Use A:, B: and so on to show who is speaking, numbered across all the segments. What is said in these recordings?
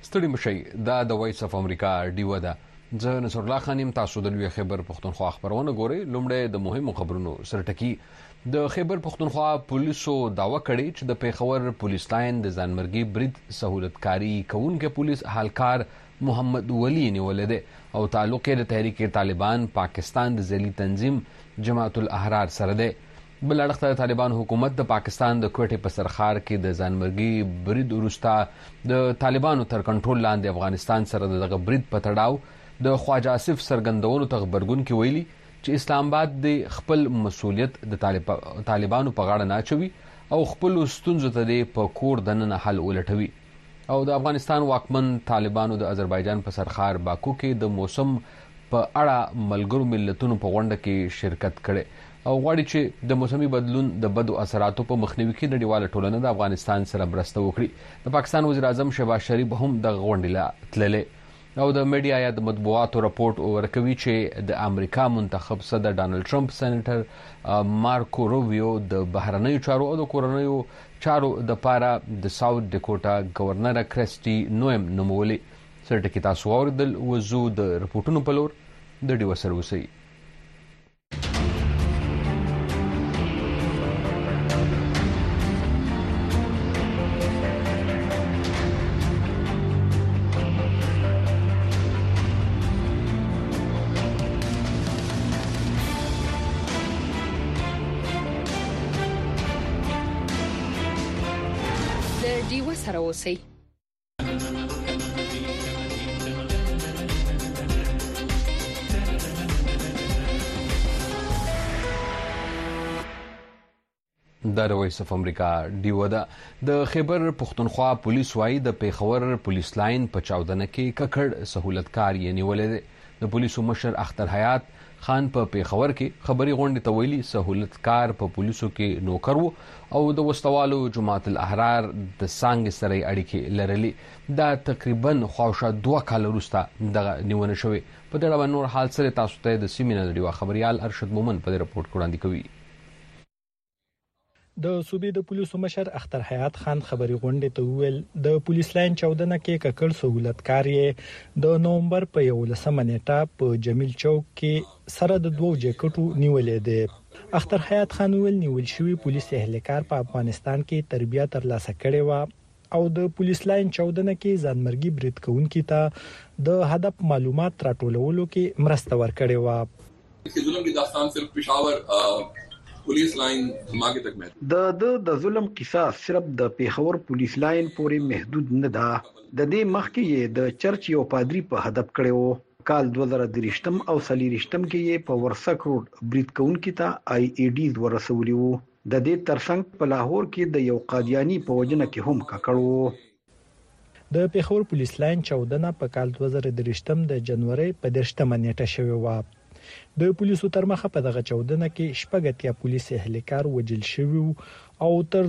A: ستړي مشئ دا د وایس اف امریکا ډیو ده. زه نصر الله خان يم. تاسو د لوی خیبر پښتونخوا خبرونه ګورئ. لومړی د مهمو خبرونو سرټکی. د خیبر پښتونخوا پولیسو داوا کړې چې د پیښور پولیس لاین د ځانمرګي برید سہولتکاری کوونکې پولیس حالکار محمد ولی نیولې ده او تعلق یې د تحریک طالبان پاکستان د ځلي تنظیم جماعت الاحرار سره ده. بل اړخ طالبان حکومت د پاکستان د کوټې په سرخار کې د ځانمرګي برید وروسته د طالبانو تر کنټرول لاندې افغانستان سره دغه برید په تړاو د خواجه آصف څرګندونو ته غبرګون کې ویلي چې اسلام آباد د خپل مسؤلیت د طالبانو په غاړه نه اچوي او خپل ستونزو ته د په کور دننه حل ولټوي. او د افغانستان واکمن طالبانو د آذربایجان په سرخار باکو کې د موسم په اړه ملګرو ملتونو په غونډه کې شرکت کړي او غواړي چې د موسمي بدلون د بدو اثراتو په مخنیوي کې نړیواله ټولنه د افغانستان سره مرسته وکړي. د پاکستان وزیر اعظم شهباز شریف هم د غونډې له تللې او د میډیا یا د مطبوعاتو راپورټ ورکوي چې د امریکا منتخب صدر ډانلډ ټرمپ سېنیټر مارکو روبیو د بهرنیو چارو او د کورنیو چارو د پاره د ساوث ډیکوټا گورنر کریسټي نویم نومولي. سرټکی تاسو اوریدل. وزو د رپورټونو په لور د ډیو سره اوسئ.
B: ډیو سره اوسئ. د وایس اف امریکا ډیو ده. د خیبر پښتونخوا پولیس وايي د پیښور پولیس لاین په چاودنه کې ککړ سہولتکار یې نیولې ده. د پولیسو مشر اختر حیات خان په پیښور کې خبري غونډې ته ویلي سہولتکار په پولیسو کې نوکر وو او د وسوالو جماعت الاحرار د څنګه سره اړیکې لرلې. دا تقریبا خواوشا 2 کال وروسته دغه نیونه شوې. په دغه باندې نور حال سره تاسو ته د سیمینار ډیو خبريال ارشد مومن په رپورت وړاندې کوي.
C: د صوبې د پولیسو مشر اختر حیات خان خبري غونډې ته ویل د پولیس لاین چاودنه کې ککړ سہولتکار یې د نومبر په 11 نیټه په جمیل چوک کې سره د 2 جیکټو نیولې ده. اختر حیات خان ویل نیول شوی پولیس اهلکار په افغانستان کې تربیه ترلاسه کړې و او د پولیس لاین چاودنه کې ځانمرګي برید کوونکي ته د هدف معلومات راټولولو کې مرسته ورکړې و.
D: इसके जुल्म की दास्तान सिर्फ पेशावर पुलिस लाइन मागे तक महदूद
E: د ظلم قصاص صرف د پیښور پولیس لاین پورې محدود نه ده. د دې مخکې یې د چرچ یو پادری په هدف کړو. کال 2023 او 2024 کې یې په ورسک روډ برید کوونکي ته آی ای ډیز ورسولي وو. د دې ترڅنګ په لاهور کې د یو قادیانی په وجنه کې هم ککړو.
C: د پیښور پولیس لاین چاودنه په کال 2023 د جنوري په 10 نیټه شوې و. د پولیسو تر مخه په دغه چاودنه کې شپږتیا پولیس اهلکار وجل شوی او تر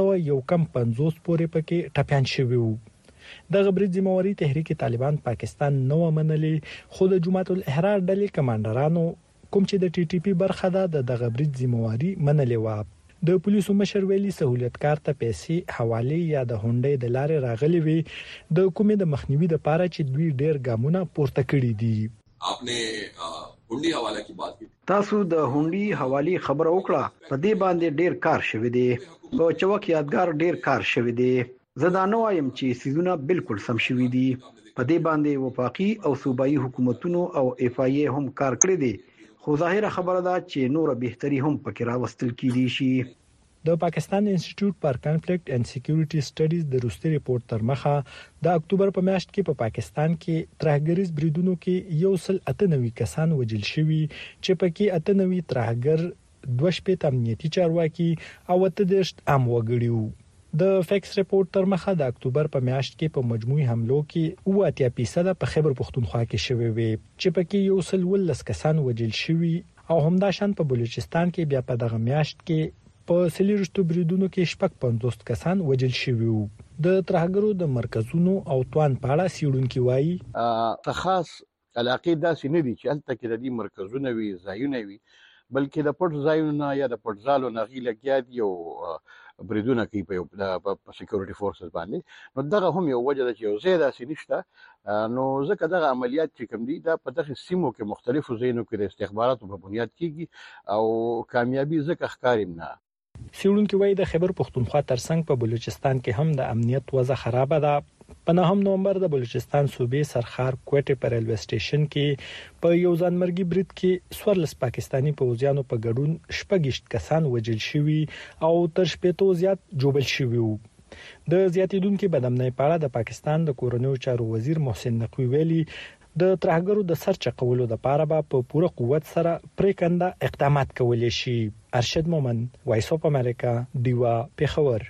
C: 250 پورې پکې ټپيان شوی وو. دغه برید ذمہواری تحریک طالبان پاکستان نو منلې خو د جماعت الاحرار ډلې کمانډرانو کوم چې د ټي ټي پی برخه ده د دغه برید ذمہواری منلې و. د پولیسو مشر ویلي سہولتکار ته پیسې حواله یا د هونډې د لارې راغلي وي د کومې د مخنیوي لپاره چې دوی ډېر ګامونه پورته کړي دي.
D: आपने हुंडी हवाला की बात की.
E: تاسو د هونډي حواله خبر وکړه. په دې باندې ډیر کار شوی دی. په چوک یادګار ډیر کار شوی دی. زه دا نه وایم چې سيزونه بالکل سم شوی دي. په دې باندې وفاقي او صوبایي حکومتونو او اف ای ای هم کار کړی دی. خو ظاهره خبره ده چې نور بهتري هم پکې راوستل کیدي شي.
C: د پاکستان انسټیټیوټ فار کانفلیکټ اینڈ سکیورټي سټډیز د روسي ریپورت تر مخه د اکتوبر په میاشت کې په پاکستان کې ترهګریز بریدونو کې 198 کسان وژل شوي چې پکې 98 ترهګر 2 امنیتي چارواکي او 30 عام وګړي وو. د فیکس ریپورت تر مخه د اکتوبر په میاشت کې په مجموعي حملو کې 80% په خیبر پښتونخوا کې شوي وي چې پکې 110 کسان وژل شوي او همداشان په بلوچستان کې بیا په دغه میاشت کې په سلیرشتو بریدونو کې 50 کسان وژل شوي وو. د ترهګرو د مرکزونو او توان په اړه سیړونکو وایي
F: خاص علاقې داسې نه دي چې هلته کې د دې مرکزونه وي ځایونه وي بلکې د پټ ځایونو یا د پټ ځالو نه غي لګیا دي او بریدونه کوي په سکیورټي فورسز باندې، نو دغه هم یو وجه ده چې یو زیاده سینشته. نو ځکه دغه عملیات چې کوم دي دا په دغه سیمو کې مختلفو ځایونو کې د استخباراتو په بنیاد کیږي او کامیابی ځکه ښکاري نه.
C: سیړونکو وایي د خیبر پختونخوا ترڅنګ په بلوچستان کې هم د امنیت وضع خراب ده. په 9 نومبر د بلوچستان صوبې سرخار کوټه پر ریلوی سټیشن کې په یو ځانمرګي برید کې 14 پاکستانی پوځیانو په ګډون 16 کسان وژل شوي او تر 15 زیات جوړل شوي وو. د زیاتیدونکو بدامنۍ په اړه د پاکستان د کورونیو چارو وزیر محسن نقوی ویلي د ترهګرو د سر چقولو لپاره په پوره قوت سره پریکنده اقدامات کولای شي. ارشد مومن، وایس اف امریکا، دیوا، پیښور.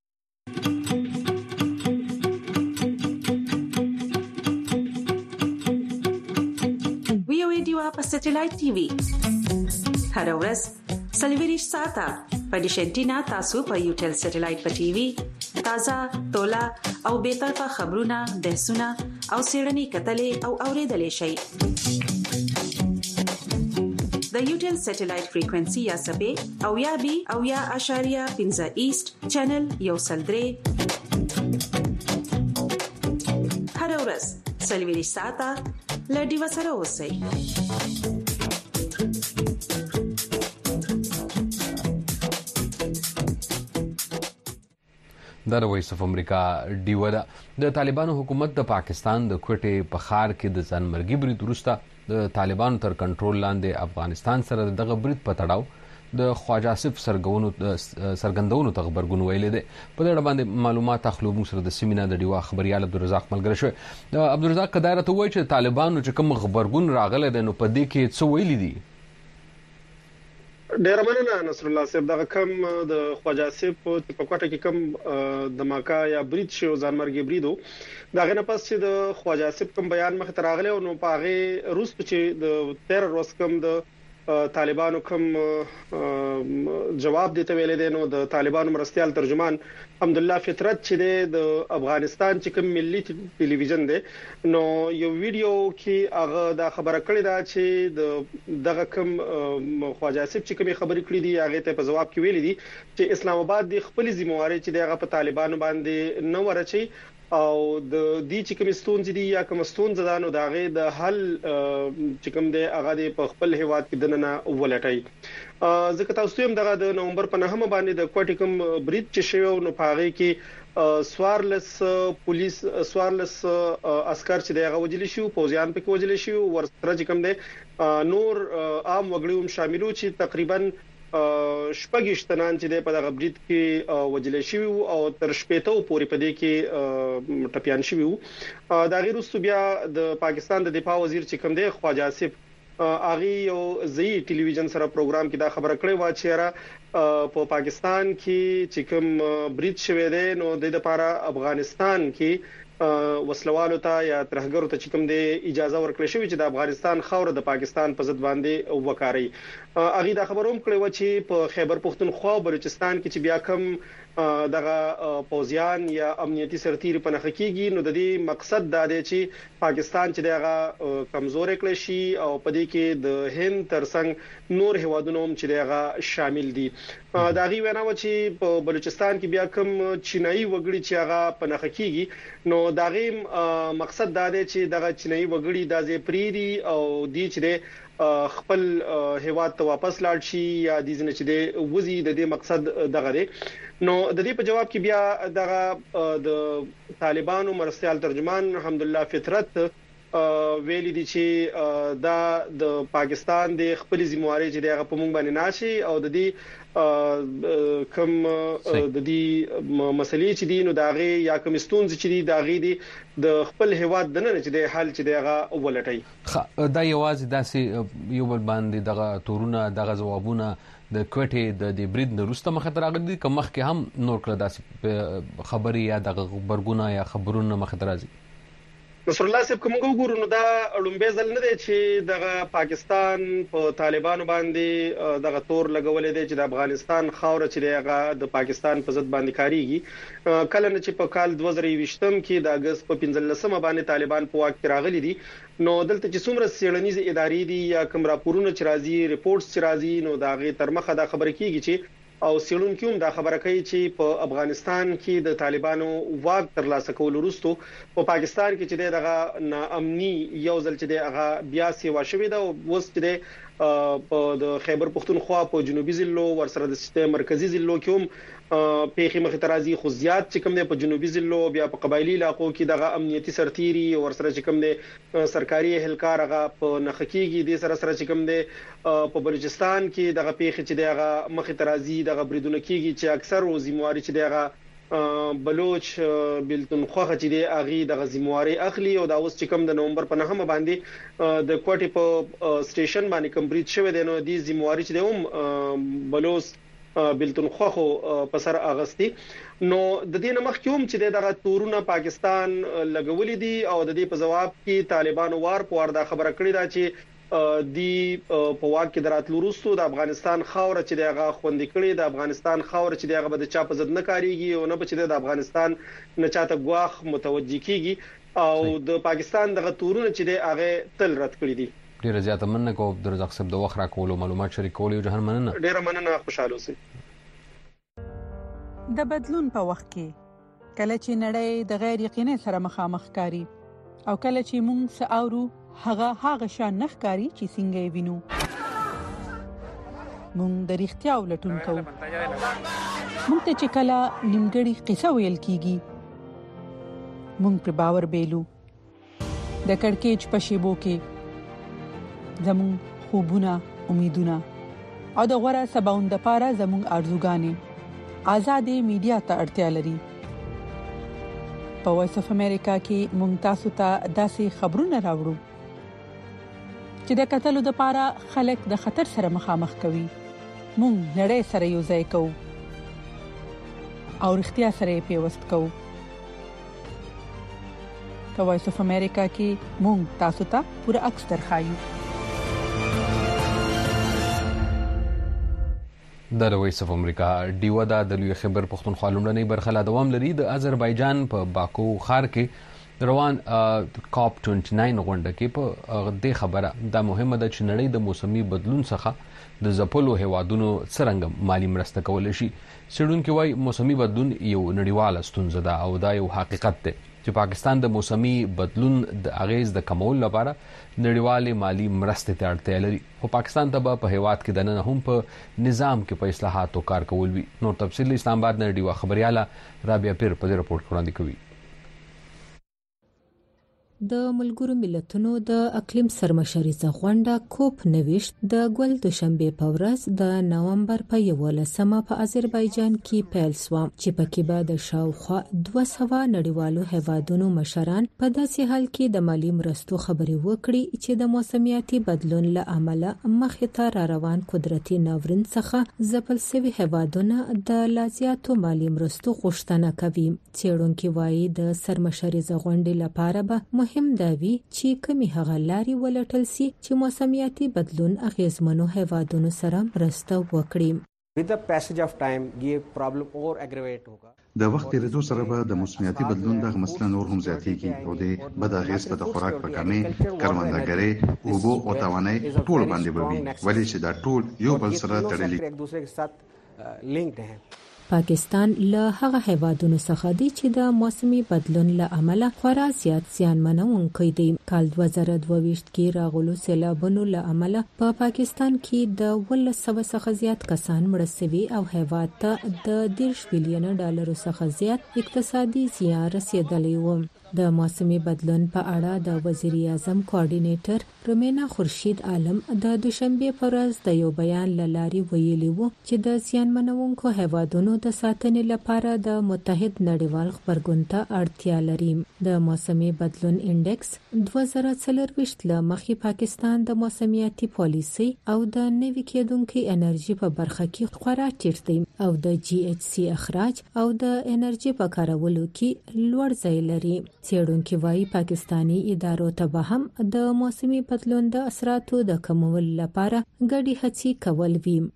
G: په سټلایټ ټي وي هر ورځ سلویریش ساته په ډیشنټینا تاسو په یوټل سټلایټ په ټي وي تازه تولا او به طرفه خبرونه بحثونه او سیړنی کتلې او اوریدلې شي. د یوټل سټلایټ فریکوئنسي یا سبې او یا بي او یا اشاریه 15 ایست چینل یو سلدري هر ورځ سلویریش ساته لډي وسره اوسئ.
A: د وایس اف امریکا ډیو ده. د طالبانو حکومت د پاکستان د کوټې په ښار کې د ځانمرګي برید وروسته د طالبانو تر کنټرول لاندې افغانستان سره دغه برید په تړاو د خواجه آصف سرګندونو ته خبرګون ویلې ده. په دې اړه باندې معلومات اخلو موږ سره د سیمینار د ډیوا خبريال عبدالرزاق ملګری شو. عبدالرزاق قدارت وایي چې طالبانو چې کوم خبرګون راغله ده نو په دې کې څه ویلي دي؟
H: ډیر مننه نصر الله صاحب. دغه کم د خواجه آصف په کوټه کې کم د ماکا یا برید شو ځانمرګي بریدو دغه نه پس چې د خواجه آصف کوم بیان مخ ته راغله نو په هغه روس چې د 13 ورځ کم د طالبانو کوم جواب دیته ویل دي. نو د طالبانو مرستيال ترجمان حمدالله فطرت چې د افغانستان چې کوم ملي ټلویزیون دی نو یو ویډیو کې هغه دا خبره کړې ده چې دغه کوم خواجه آصف چې کوم خبرې کړې دي هغه ته په جواب کې ویل دي چې اسلام آباد د خپل ذمہواری چې دغه په طالبانو باندې نه ورچي او د دې چې کوم ستونزې دي یا کوم ستونزې ده نو داغه د حل چې کوم دی هغه په خپل هیواد کې دننه ولټي. ځکه تاسو هم دغه د نومبر په 9 باندې د کوټې کوم برید چې شوی نو پاره کې سوارلس پولیس سوارلس عسكر چې دغه وجلی شو پوزیان په کې وجلی شو ورسره چې کوم دی نور عام وګړي هم شاملو چې تقریبا شپږ تنان چې په دغه برید کې وجلې شوی او تر شپېتو پورې په دې کې ټپيان شوی وو. دا غیر وروسته بیا د پاکستان د دفاع وزیر چې کوم دی خواجه آصف اغي یو ځای ټلویزیون سره پروګرام کې دا خبره کړې و چې په پاکستان کې چې کوم برید شوی دی نو د لپاره افغانستان کې وسلوالو ته یا ترهګرو ته چې کوم دی اجازه ورکړې شوې چې د افغانستان خاور د پاکستان په ضد باندې وکاري. اغه دا خبروم کړې و چې په خیبر پختونخوا او بلوچستان کې چې بیا کم دغه پوزیان یا امنیتي سرتیر په نخ کېږي نو د دې مقصد دا دی چې پاکستان چې دغه کمزور کړي شي او په دې کې د هند ترڅنګ نور هوادونو هم چې دغه شامل دي. دا غي وینا و چې په بلوچستان کې بیا کم چینایي وګړي چې هغه په نخ کېږي نو دا غي مقصد دا دی چې دغه چینایي وګړي د زپریری او د چې خپل هیواد ته واپس لاړ شي یا د ځنه چې د وزي د دې مقصد دغه دی. نو د دې په جواب کې بیا دغه د طالبانو مرستيال ترجمان حمدالله فطرت ویلي دي چې دا د پاکستان د خپل ذمہواری چې دغه په مونږ باندې ناشي او د دې کوم د دې مسلې چې دي نو داغه یا کوم ستونزې چې دي داغه دي د خپل هیواد د نه چې د حل چې دغه ولټي.
A: دا یوازې داسې یو بل باندې دغه تورونه دغه جوابونه د کوټې د برید نه وروسته مخ ته راغلي کوم مخ کې هم نور کړه داسې خبري یا دغه خبرګونه یا خبرونه مخ ته راځي.
H: نصر الله صاحب کوم وګورو نو دا لومبه ځل نه دی چې دغه پاکستان په طالبانو باندې دغه تور لګولې دی چې د افغانستان خاور چې دغه د پاکستان په ضد باندې کاریږي. کله چې په کال 2020 کې د اگست په 15 باندې طالبان په واک کې راغلي دي نو دلته چې څومره سیړنیز ادارې دي یا کوم راپورونه چې راځي ریپورتس چې راځي نو دا غي تر مخه دا خبره کیږي چې او سیړونکو هم دا خبره کوي چې په افغانستان کې د طالبانو واک ترلاسه کول وروسته په پاکستان کې چې دغه ناامني یو ځل چې دغه بیا سیوا شوې ده او اوس چې په د خیبر پختونخوا په جنوبي ضلعو ورسره د مرکزی ضلعو کې هم پیخي مخ ترازی خو زیات چې کوم د په جنوبي ضلعو بیا په قبایلی علاقو کې دغه امنیتي سرتيري ورسره چې کوم د سرکاري اهلکار هغه په نخکیږي د سره چې کوم د په بلوچستان کې دغه پیخي چې دغه مخ ترازی دغه بریدونه کیږي چې اکثر وزمواري چې دغه بلوچ بلتون خوخه چې دی اغي د غزمواري اخلي او دا اوس چې کوم د نومبر په 9 باندې د کوټي په سټیشن باندې کمپلیټ شوه دی نو د زمواري چې هم بلوچ بلتون خوخو په سر اغستی نو د دې مخکې هم چې دغه تورونه پاکستان لګولې دي او د دې په جواب کې طالبانو وار په وار دا خبره کړې ده چې دی په واقع دراتلو وروسته د افغانستان خاور چې دغه خوندې کړي د افغانستان خاور چې دغه به د چا په ضد نه کاریږي او نه چې د افغانستان نه چاته غواخ متوجي کیږي او د پاکستان دغه تورونه چې دغه تل رد کړی دي.
B: ډیره زیاته مننه کوم درځق صاحب د وخت را کولو معلومات شریکول یو جهان مننه.
H: ډیره مننه خوشاله اوسئ.
I: د بدلون په وخت کې کله چې نړۍ د غیر یقیني سره مخامخ کاری او کله چې موږ ساورو هغه شان نخکاری چې څنګه وینو مونږ د اړتیا ولټون کوو مونږ ته چې کله نیمګړی قصه ویل کیږي مونږ پر باور بیلو د کڑکېچ په شیبو کې زمون خوبونه امیدونه او د غوړه سباوند لپاره زمون ارزوګانې آزادې میډیا ته اړتیا لري. په وایس اف امریکا کې مونږ تاسو ته داسې خبرونه راوړو چې د قتلو د پاره خلک د خطر سره مخامخ کوي. مونږ نړۍ سره یو ځای کوو او اړتیا سره پیوست کوو. په وایس اف امریکا کې مونږ تاسو ته پوره عکس درخایو.
B: د وایس اف امریکا ډیو د لوی خیبر پختونخوا لومړنۍ برخه لا دوام لري. د آذربایجان په باکو ښار کې روان کاپ 29 غونډه کې په دې خبره دا مهمه ده چې نړۍ د موسمي بدلون څخه د زپلو هوادونو څرنګه مالی مرسته کول شي. سړونکو وايي موسمي بدلون یو نړیواله ستونزه ده او دا یو حقیقت دی چې پاکستان د موسمي بدلون د اغیز د کمول لپاره نړیوالې مالی مرستې ته اړتیا لري. خو پاکستان ته په هیواد کې دنه هم په نظام کې په اصلاحاتو کار کول وی. نور تفصیل اسلام آباد نه ډیوا خبرياله رابعه پیر په دې رپورت وړاندې کوي.
J: د ملګرو ملتونو د اقلیم سرمشریزه غونډه کوپ 29 د ګل دوشنبه په ورځ د نومبر په 11مه په آذربایجان کې پیل شو چې پکې به د شاوخوا 200 نړیوالو هیوادونو مشران په داسې حال کې د مالی مرستو خبرې وکړي چې د موسمیاتي بدلون له امله مخې ته را روان قدرتي ناورین څخه ځپل شوي هیوادونه د لازیاتو مالی مرستو غوښتنه کوي. څېړونکو وايي د سرمشریزه غونډې لپاره به مهم دی چې کومي هغه لاري ولټل سي چې موسمیاتي بدلون اغیزمنو هیوادونو سره مرسته وکړي.
K: with the passage of time یہ problem اور aggravate ہوگا.
L: د وخت تیریدو سره به د موسمیاتي بدلون د مسله نور هم زیاتېږي او د بد اغیز په د خوراک په کمۍ کروندګرۍ اوبو او توانای ټول باندې به وي ولې چې دا ټول یو بل سره تړلي
K: ایک دوسرے کے ساتھ لنکډ ہیں.
J: پاکستان له هغه هیوادونو څخه دی چې د موسمي بدلون له امله خورا زیات زیانمنونکی دی. کال 2022 کې راغلو سیلابونو له امله په پاکستان کې د 100 څخه زیات کسان مړ شوي او هیواد ته د 10 بلین ډالر څخه زیات اقتصادي زیان رسیدلی و. د موسمي بدلون په اړه د وزیر اعظم کوارډینیټر رومینا خورشید عالم د دوشنبه پر ورځ د یو بیان لاري ویلي وو چې د زیانمنونکو هیوادونو د ساتنې لپاره د متحد نړیوال خبرګون ته اړتیا لري. د موسمي بدلون انډیکس 2024 ل مخې پاکستان د موسمیاتي پالیسي او د نوي کېدونکو انرژي په برخه کې خورا ټیټ دی او د GHG اخراج او د انرژي په کارولو کې لوړ ځای لري. څېړونکو وايي پاکستانی ادارو ته به هم د موسمي بدلون د اثراتو د کمولو لپاره ګډې هڅې کول وي.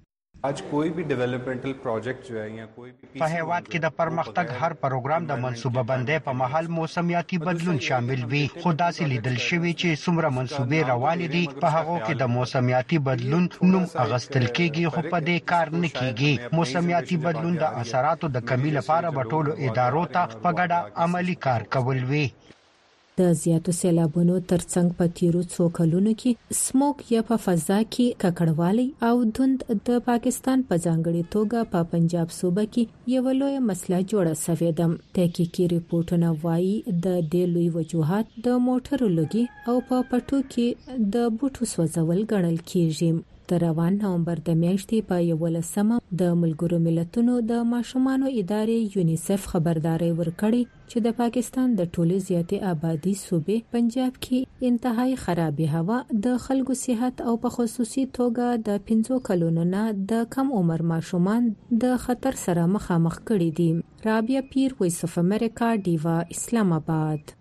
M: आज कोई भी डेवलपमेंटल प्रोजेक्ट जो है या कोई भी
N: په هیواد کې د پرمختګ هر پروګرام د منصوبه بندۍ په محل موسمیاتي بدلون شامل وي خو داسې لیدل شوی چې څومره منصوبې روانې دي په هغه کې د موسمیاتي بدلون نوم اغستل کېږي خو په دې کار نه کېږي موسمیاتي بدلون د اثراتو د کمی لپاره په ټولو ادارو ته په ګډه عملی کار کول وي
J: د زیاتو سیلابونو ترڅنګ په تیرو څو کلونو کې سموک یا په فضا کې ککړوالی او دند د پاکستان په ځانګړي توګه په پنجاب صوبه کې یو لوی مسله جوړه شوې ده تحقیقي ریپورتونه وایي د دې لوی وجوهات د موټرو لګي او په پټو کې د بوټو سوځول ګڼل کیږي تر روان نومبر د میاشتې په 11مه د ملګرو ملتونو د ماشومانو ادارې یونیسف خبرداري ورکړي چې د پاکستان د ټولې زیاتې آبادی صوبې پنجاب کې انتهایی خرابې هوا د خلکو صحت او په خصوصي توګه د 15 کلونو نه د کم عمر ماشومان د خطر سره مخامخ کړي دي رابعه پیر وایس اف امریکا دیوا اسلام آباد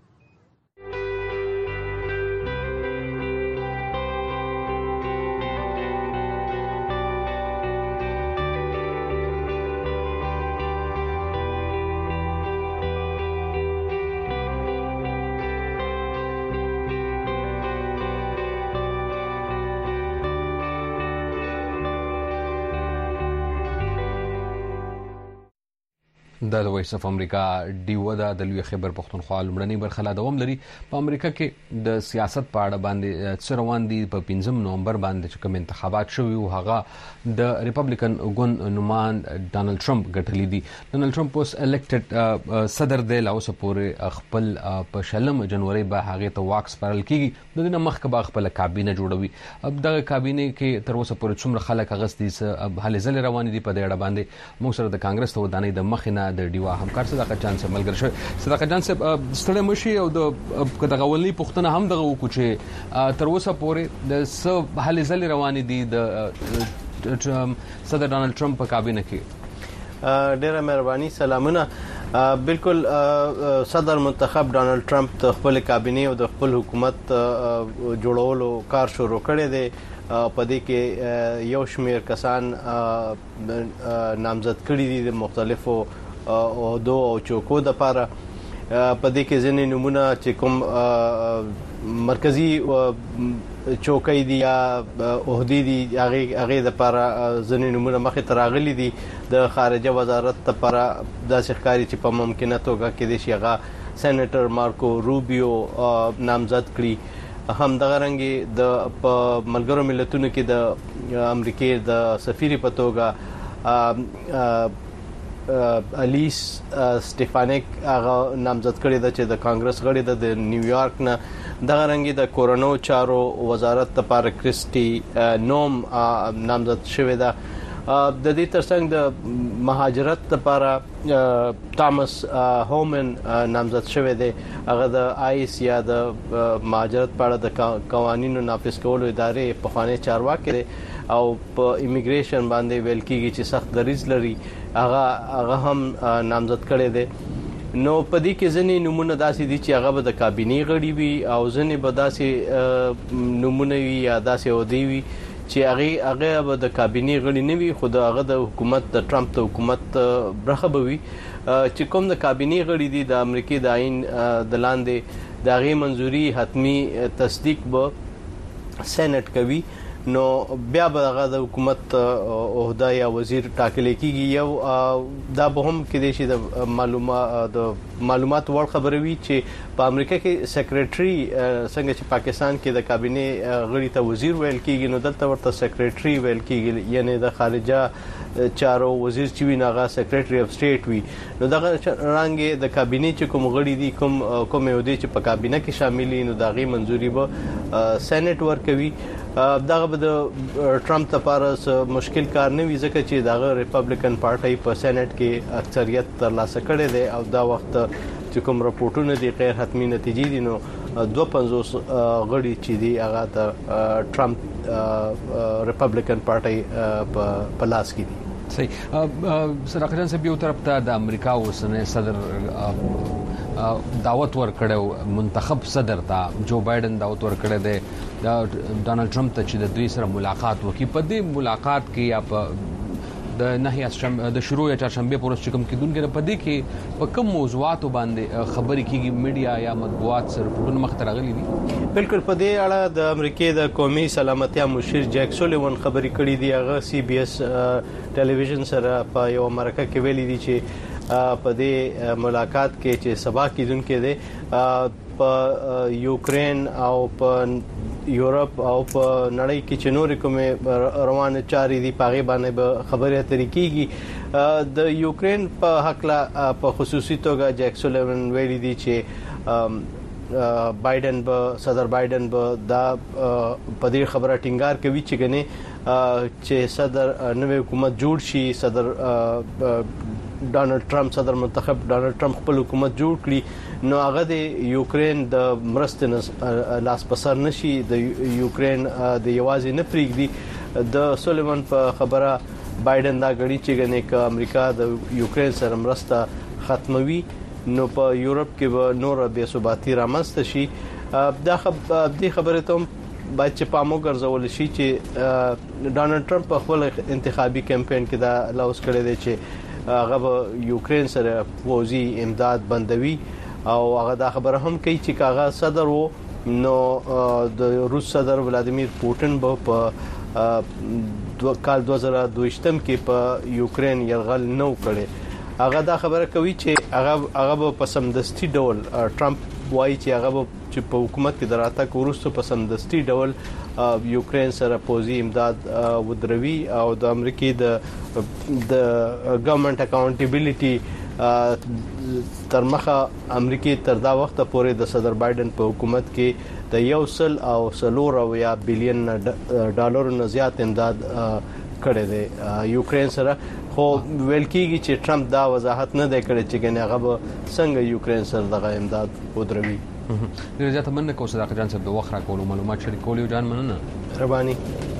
A: د وایس اف امریکا ډیو د لوی خیبر پختونخوا لمړنی برخه لا دوام لري په امریکا کې د سیاست په اړه باندې څه روان دي په 15 نومبر باندې چې کوم انتخابات شوي او هغه د ریپبلیکن ګوند نومان ډانلډ ټرمپ ګټلې دي ډانلډ ټرمپ اوس الیکټډ صدر دی لا اوس پورې خپل په شلم جنوري به هغه ته واکس پرل کیږي د دې مخکې به خپل کابینه جوړوي دغه کابینه کې تر اوسه پورې څومره خلک غستي هلې ځلې روان دي په دې اړه باندې موږ سره د کانګرس ته ودانې د مخینه د ډیوا همکار صداقت جان سره ملګری شو صداقت جان سره ستړی مشي او د غولنی پښتنه هم دغه وکړو چې تر اوسه پورې د سب هلې ځلې روان دي د صدر ډانلډ ټرمپ په کابینه کې
O: ډیره مهرباني سلامونه بالکل صدر منتخب ډانلډ ټرمپ د خپل کابینه او د خپل حکومت جوړولو کار شروع کړی دی په دې کې یو شمیر کسان نامزد کړي دي د مختلفو عہدو او چوکو د لپاره په دې کې ځینې نمونه چې کوم مرکزی چوکۍ دي یا عہدې دي هغه د لپاره ځینې نمونه مخې ته راغلي دي د خارجه وزارت لپاره داسې ښکاري چې په ممکنه توګه کې د شيغه سېنیټر مارکو روبیو نامزد کړي هم دغه رنګي د ملګرو ملتونو کې د امریکای د سفیر په توګه الیس سټيفانیک هغه نامزد کړی د چې د کانګرس غړي د نیویارک نه دغه رنګي د کورونو چارو وزارت لپاره کریسټي نوم نامزد شوی دا د دې ترڅنګ د مهاجرت لپاره تامس هومن نامزد شوی دی هغه د آیس یا د مهاجرت په اړه د قوانینو نافذ کولو ادارې په خواني چارواکي دی او په ایمیګریشن باندې ویل کیږي چې سخت دریځ لري هغه هم نامزد کړي دي نو په دې کې ځنې نمونه داسې دي چې هغه به د کابینې غړي وي او ځنې به داسې نمونه وي یا داسې ودی وي چې هغه به د کابینې غړي نه وي خو هغه د حکومت د ټرمپ د حکومت برخه به وي چې کوم د کابینې غړي دي د امریکای د آئین د لاندې د غي منځوري حتمی تصدیق به سېنات کوي نو بیا به هغه د حکومت عہده یا وزیر ټاکل کیږي یو دا به هم کې شي د معلومات ور خبره وی چې په امریکا کې سیکریټري څنګه چې پاکستان کې د کابینه غړي ته وزیر ویل کیږي نو دلته ورته سیکریټري ویل کیږي یعنی د خارجه چارو وزیر چې ویناغه سیکریټري اف سټیټ وی نو دغه رنګ د کابینه چې کوم غړي دي کوم عہده چې په کابینه کې شامل نو دغه منځوري به سېنات ورکوي دغه به د ټرمپ لپاره مشکل کار نه وي ځکه چې دغه ریپبلیکن پارټي په سېنات کې اکثریت ترلاسه کړي دي او دا وخت چې کوم راپورټونه دي غیر حتمی نتیجې دي نو 250 غړي چې دي هغه د ټرمپ ریپبلیکن پارټي په لاس کې دي
A: صحیح صداقت جان صاحب یو طرف ته د امریکا اوسنۍ صدر دعوت ورکړو منتخب صدر ته جو بایدن دعوت ورکړی دی ډانلډ ټرمپ ته چې د دوی سره ملاقات وکړي په دې ملاقات کې یا په د نهي د شروع یا چهارشنبه پورې کوم کېدونکو په دې کې په کوم موضوعاتو باندې خبرې کیږي میډیا یا مطبوعات سره رپورټونه مخ ته راغلي دي.
O: بالکل په دې اړه د امریکای د قومي سلامتیا مشیر جیک سولیوان خبرې کړې دي. هغه سی بي اس ټلویزیون سره په یو مرکه کې ویلي دي چې په دې ملاقات کې چې سبا کېدونکو دي په یوکرين او په یورپ او په نړۍ کې چې نور کومه روانه چاري دي پاغي باندې به خبرې اترې کیږي. د یوکرين په حق لا په خصوصي توګه جیک سولیوان ویلي دي چې بایدن به صدر بایدن به دا په دې خبره ټینګار کوي چې غني چې صدر نوې حکومت جوړ شي. صدر ډانلډ ټرمپ صدر منتخب ډانلډ ټرمپ خپل حکومت جوړ کړي نو هغه د یوکرين د مرستې لاس پسر نشي. د یوکرين د یوازې نه پریږدي. د سولیوان په خبره بایدن دا غړي چې غني ک امریکا د یوکرين سره مرسته ختموي نو په یورپ کې به نور بې ثباتی رامنځته شي. دا خبره ته باید چې پامو ګرځول شي چې ډانلډ ټرمپ په خپل انتخابي کمپاین کې دا لاوس کړی دی چې هغه یوکرين سره فوزي امداد بندوي او هغه دا خبره هم کوي چې کاغه صدر وو نو د روس صدر ولادیمیر پوتین به په کال 2022 کې په یوکرين يرغل نو کړي. هغه دا خبره کوي چې هغه په سمدستي ډول ټرمپ وایي چې هغه چې په حکومت کې دراته کورسته په سمدستي ډول یوکرين سره پوزي امداد ودروي او د امریکای د ګورنمنت اکاونټیبিলিټي تر مخه امریکای تر دا وخت پورې د صدر بایدن په حکومت کې د 1.4 بلین ډالر نه زیات امداد کړی دی یوکرين سره. خو ویل کېږي چې ټرمپ دا وضاحت نه دی کړی چې ګنې هغه څنګه یوکرين سره دغه امداد ودروي.
A: ډیر زیات مننه کوم صداقت جان صاحب د وخت راکولو معلومات شریکولو جان مننه
O: رباني.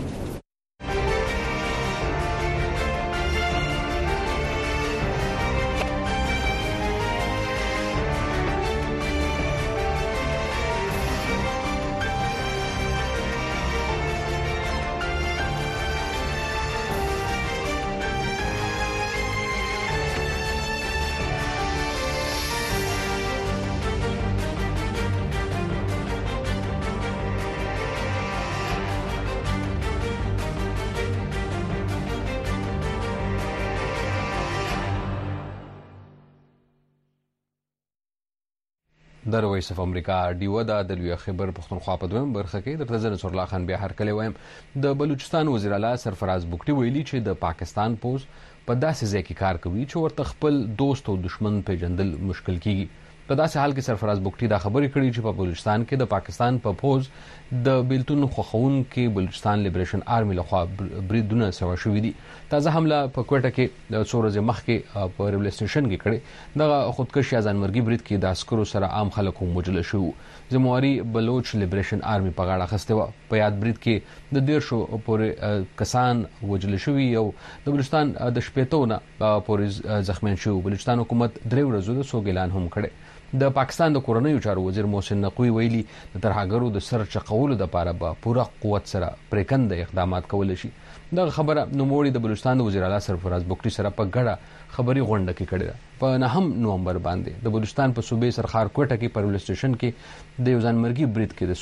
A: د وایس اف امریکا ډیو د لوی خبر پښتونخوا په دویم برخه کې د پرزیدنت نصر الله خان بیا هر کله وایم د بلوچستان وزیر اعلی سرفراز بوکټي ویلي چې د پاکستان پوز په داسې ځای کې کار کوي چې ورته خپل دوست او دشمن پیژندل مشکل کیږي. په داسې حال کې سرفراز بوکټي دا خبرې کړې چې په بلوچستان کې د پاکستان په پوز د بیلتون خوخون کې بلوچستان لیبریشن آرمي لخوا بریدونه سوا شوې دي. تازه حمله په کوټه کې د څورځ مخکې په ریل سټیشن کې کړې دغه خودکشي ځانمرګي برید کې د عسکرو سره عام خلکو وژل شو. زمواري بلوچ لیبریشن آرمي په غاړه اخیسته و. په یاد برید کې د 150 پورې کسان وژل شوي او د بلوچستان د شپېتونه پورې زخمیان شو. بلوچستان حکومت درې ورځې د سوګ اعلان هم کړی. د پاکستان د کورنیو چارو وزیر محسن نقوی ویلي د ترهګرو د سر چقولو لپاره به پوره قوت سره پریکند اقدامات کول شي. دا خبره نوموړي د بلوچستان د وزیر اعلی سرفراز بوکټي سره په ګډه خبري غونډه کې کړې ده. په 9 نومبر باندې د بلوچستان په صوبې سرخار کوټه کې پر ریل سټیشن کې د ځانمرګي برید کې د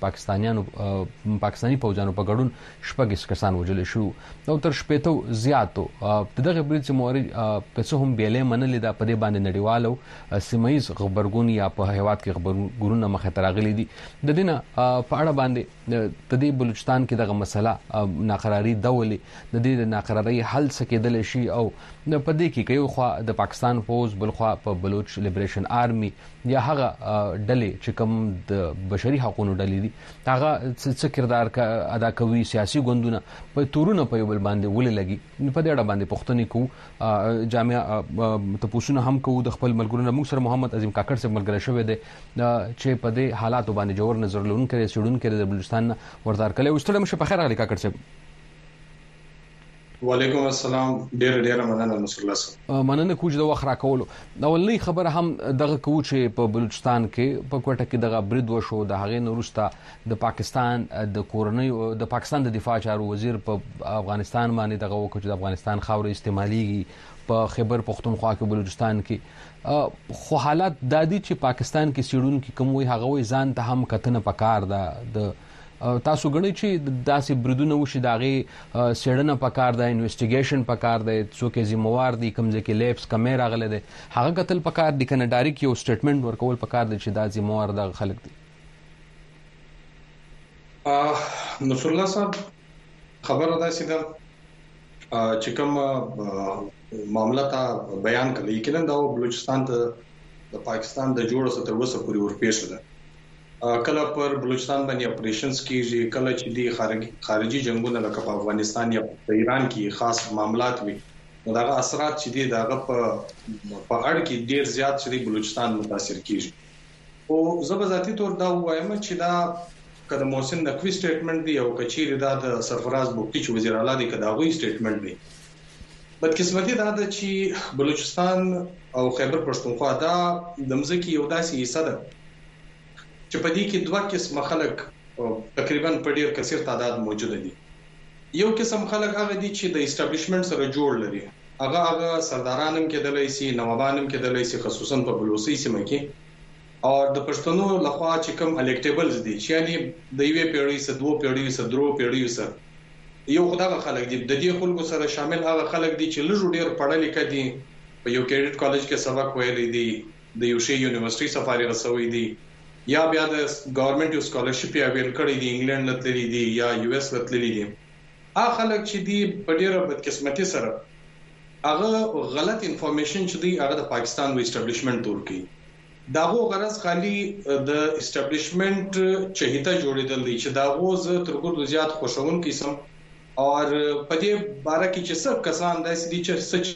A: 14 پاکستاني پوځانو په ګډون 6 کسان وژل شو او تر 80 زیاتو دغه برید چې موري په څه هم بیلې منلې ده. په دې باندې نړیوالو سیمایز خبرګون یا په هیواد کې خبرګونونه مخه تراغلي دي. د دینه په اړه باندې د دې بلوچستان کې دغه مسله ناقراری دولي د دې ناقراری حل سکیدل شي او په دې کې یو خو د پاکستان فوج بل خو په بلوچ لیبریشن آرمي یا هغه ډلې چې کوم د بشري حقوقو ډلې دي هغه څه کردار ادا کوي سیاسي ګوندونه په تورونه په یو بل باندې ولې لګي. په دې اړه باندې پښتني کو جامعه تپوسونه هم کو د خپل ملګرو موږ سره محمد عظیم کاکړ صاحب ملګری شوی دی چې په دې حالاتو باندې جوړ نظر لرونکي سړونکي د بلوچستان وردار کله وستړم شه. په خیر علي کاکړ صاحب
P: وعلیکم السلام. ډیر مننه نصر الله صاحب.
B: مننه کوج د وخت راکولو. اولنی خبره هم دغه کوچ په بلوچستان کې په کوټه کې دغه برید وشو. د هغې نورسته د پاکستان د کورنۍ د پاکستان د دفاع چارو وزیر په افغانستان باندې دغه وکړ چې د افغانستان خاورې استعماليږي په خیبر پختونخوا کې بلوچستان کې. خو حالات دادي چې پاکستان کې سیډونکو کوم وي هغه وي ځان ته هم کتنه پکار ده. د تاسو غنئ چې داسې بریدونه وشي داغه سیډنه پکار ده، انویسټیګیشن پکار ده، څوک ذمہوار دي، کوم ځکه لیپس کیمرا غله ده هغه قتل پکار دي کنه ډایرک یو سټیټمنټ ورکول پکار دي چې دا ذمہوار د خلک دي.
P: نصر الله صاحب خبره ده چې چې کوم معاملې ته بیان کړي یقینا دا بلوچستان ته د پاکستان د جوړ سره تر اوسه پورې ورپېښ ده. کله پر بلوچستان باندې اپریشنز کیږي، کله چې دی خارجي جنگونه لکه په افغانستان یا په ایران کې خاص معاملات وي، دغه اثرات چې دی دغه په اړه کې ډیر زیات چې بلوچستان متاثر کیږي. او زه ذاتی تور دا وایم چې دا کله محسن نقوی سټیټمنټ دی او کچیر دا د سرفراز بوکتی چې وزیر اعلی دی کدا غوي سټیټمنټ دی. بدقسمتي دا ده چې بلوچستان او خیبر پښتونخوا دا د مزکی یو داسې حصہ ده چې په دې کې دوه قسم خلک تقریبا په ډیر کثیر تعداد موجود دي. یو قسم خلک هغه دي چې د اسټابلیشمنت سره جوړ لري، هغه سردارانم کېدلای شي، نوابانم کېدلای شي، خصوصا په بلوچستان سیمه کې، او د پښتنو لخوا چې کوم الیکټیبلز دي چې یعنی د یوې پیړۍ سره دوه پیړۍ سره درو پیړۍ سره یو خدای خلک دي. د دې خلکو سره شامل هغه خلک دي چې لږ ډیر پړه لیکه دي، په یو کیډټ کالج کې سبق ویلي دي، د یو شی یونیورسيټي سفاري رسوي دي، یا بیا د ګورنمنت یو سکالرشپ یا ویل کړی دی، انګلند لتللی دی یا یو اس لتللی دی. هغه خلک چې دی په ډیره بدقسمتي سره هغه غلط انفارمیشن چې دی هغه د پاکستان و اسټابلیشمنت تور کی داغه غرض خالی د اسټابلیشمنت چهیته جوړیدل دي چې داغه ز ترګور زیات خوشون قسم او په دې باره کې چې څه کسان داسې دي چې سچ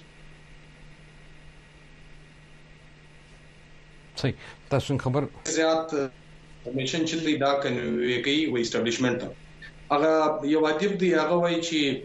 B: صحیح تاسو خبر
P: زیات انفارمیشن چې دی دا کنه کوي و اسټابلیشمنت هغه یو ادب دی هغه وایي چې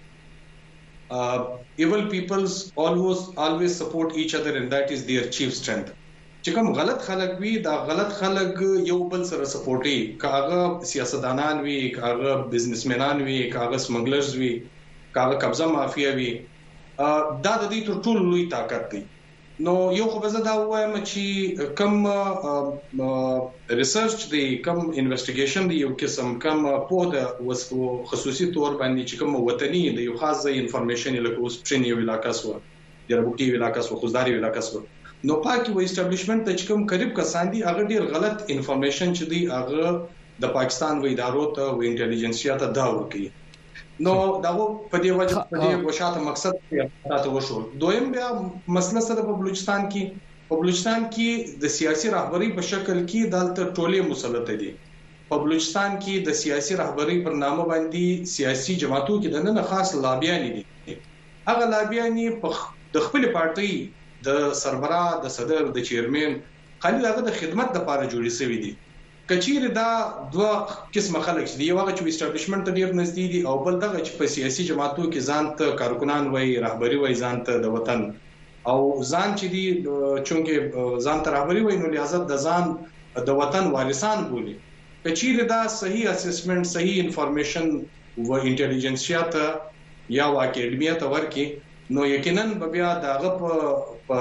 P: evil peoples always support each other and that is their chief strength. چې کوم غلط خلک وي دا غلط خلک یو بل سره سپورټي، کاغه سیاستدانان وي، کاغه بزنسمنان وي، کاغه سمګلرز وي، کاغه قبضه مافیا وي، دا د دې ټول لوی طاقت دی. نو یو خو به زه دا وایم چې کوم ریسرچ دی، کوم انویسټیګیشن دی، یو قسم کوم په د خصوصي تور باندې چې کوم وطني دی یو خاص انفارمیشن لکه اوس پرین یو علاقہ سو د ربوټي علاقہ سو خوزداري علاقہ سو نو پاکي و اسټابلیشمنت چې کوم قریب کسان دي هغه ډیر غلط انفارمیشن چې دی هغه د پاکستان و ادارو ته و انټيليجنسیا ته دا ورکي. نو دا په دې وجه په دې وشاته مقصد تاسو وشو. دویم بیا مسله سره په بلوچستان کې د سیاسي رهبری په شکل کې دالته ټوله مسلط دي. په بلوچستان کې د سیاسي رهبری پر نامه باندې سیاسي جماعتونو کې د نن خاص لابیان دي. هغه لابیان په د خپل پارټي د سربراه، د صدر، د چیرمن خالي هغه د خدمت لپاره جوړی شوی دي. کچیر دا دوه قسمه خلک دي، یو هغه چې اسټابلیشمنت ډیر نږدې دي او بل دغه چې په سیاسي جماعتونو کې ځان ته کارکونان وای، رهبری وای، ځان ته د وطن او ځان چې دي چونکه ځان ته رهبری وای نو لہذا د ځان د وطن وارثان بولی. کچیر دا صحیح اسسمنت، صحیح انفارمیشن و انټيليجنسیا ته یا اکیډمیا ته ورکی نو یقینا بیا دغه په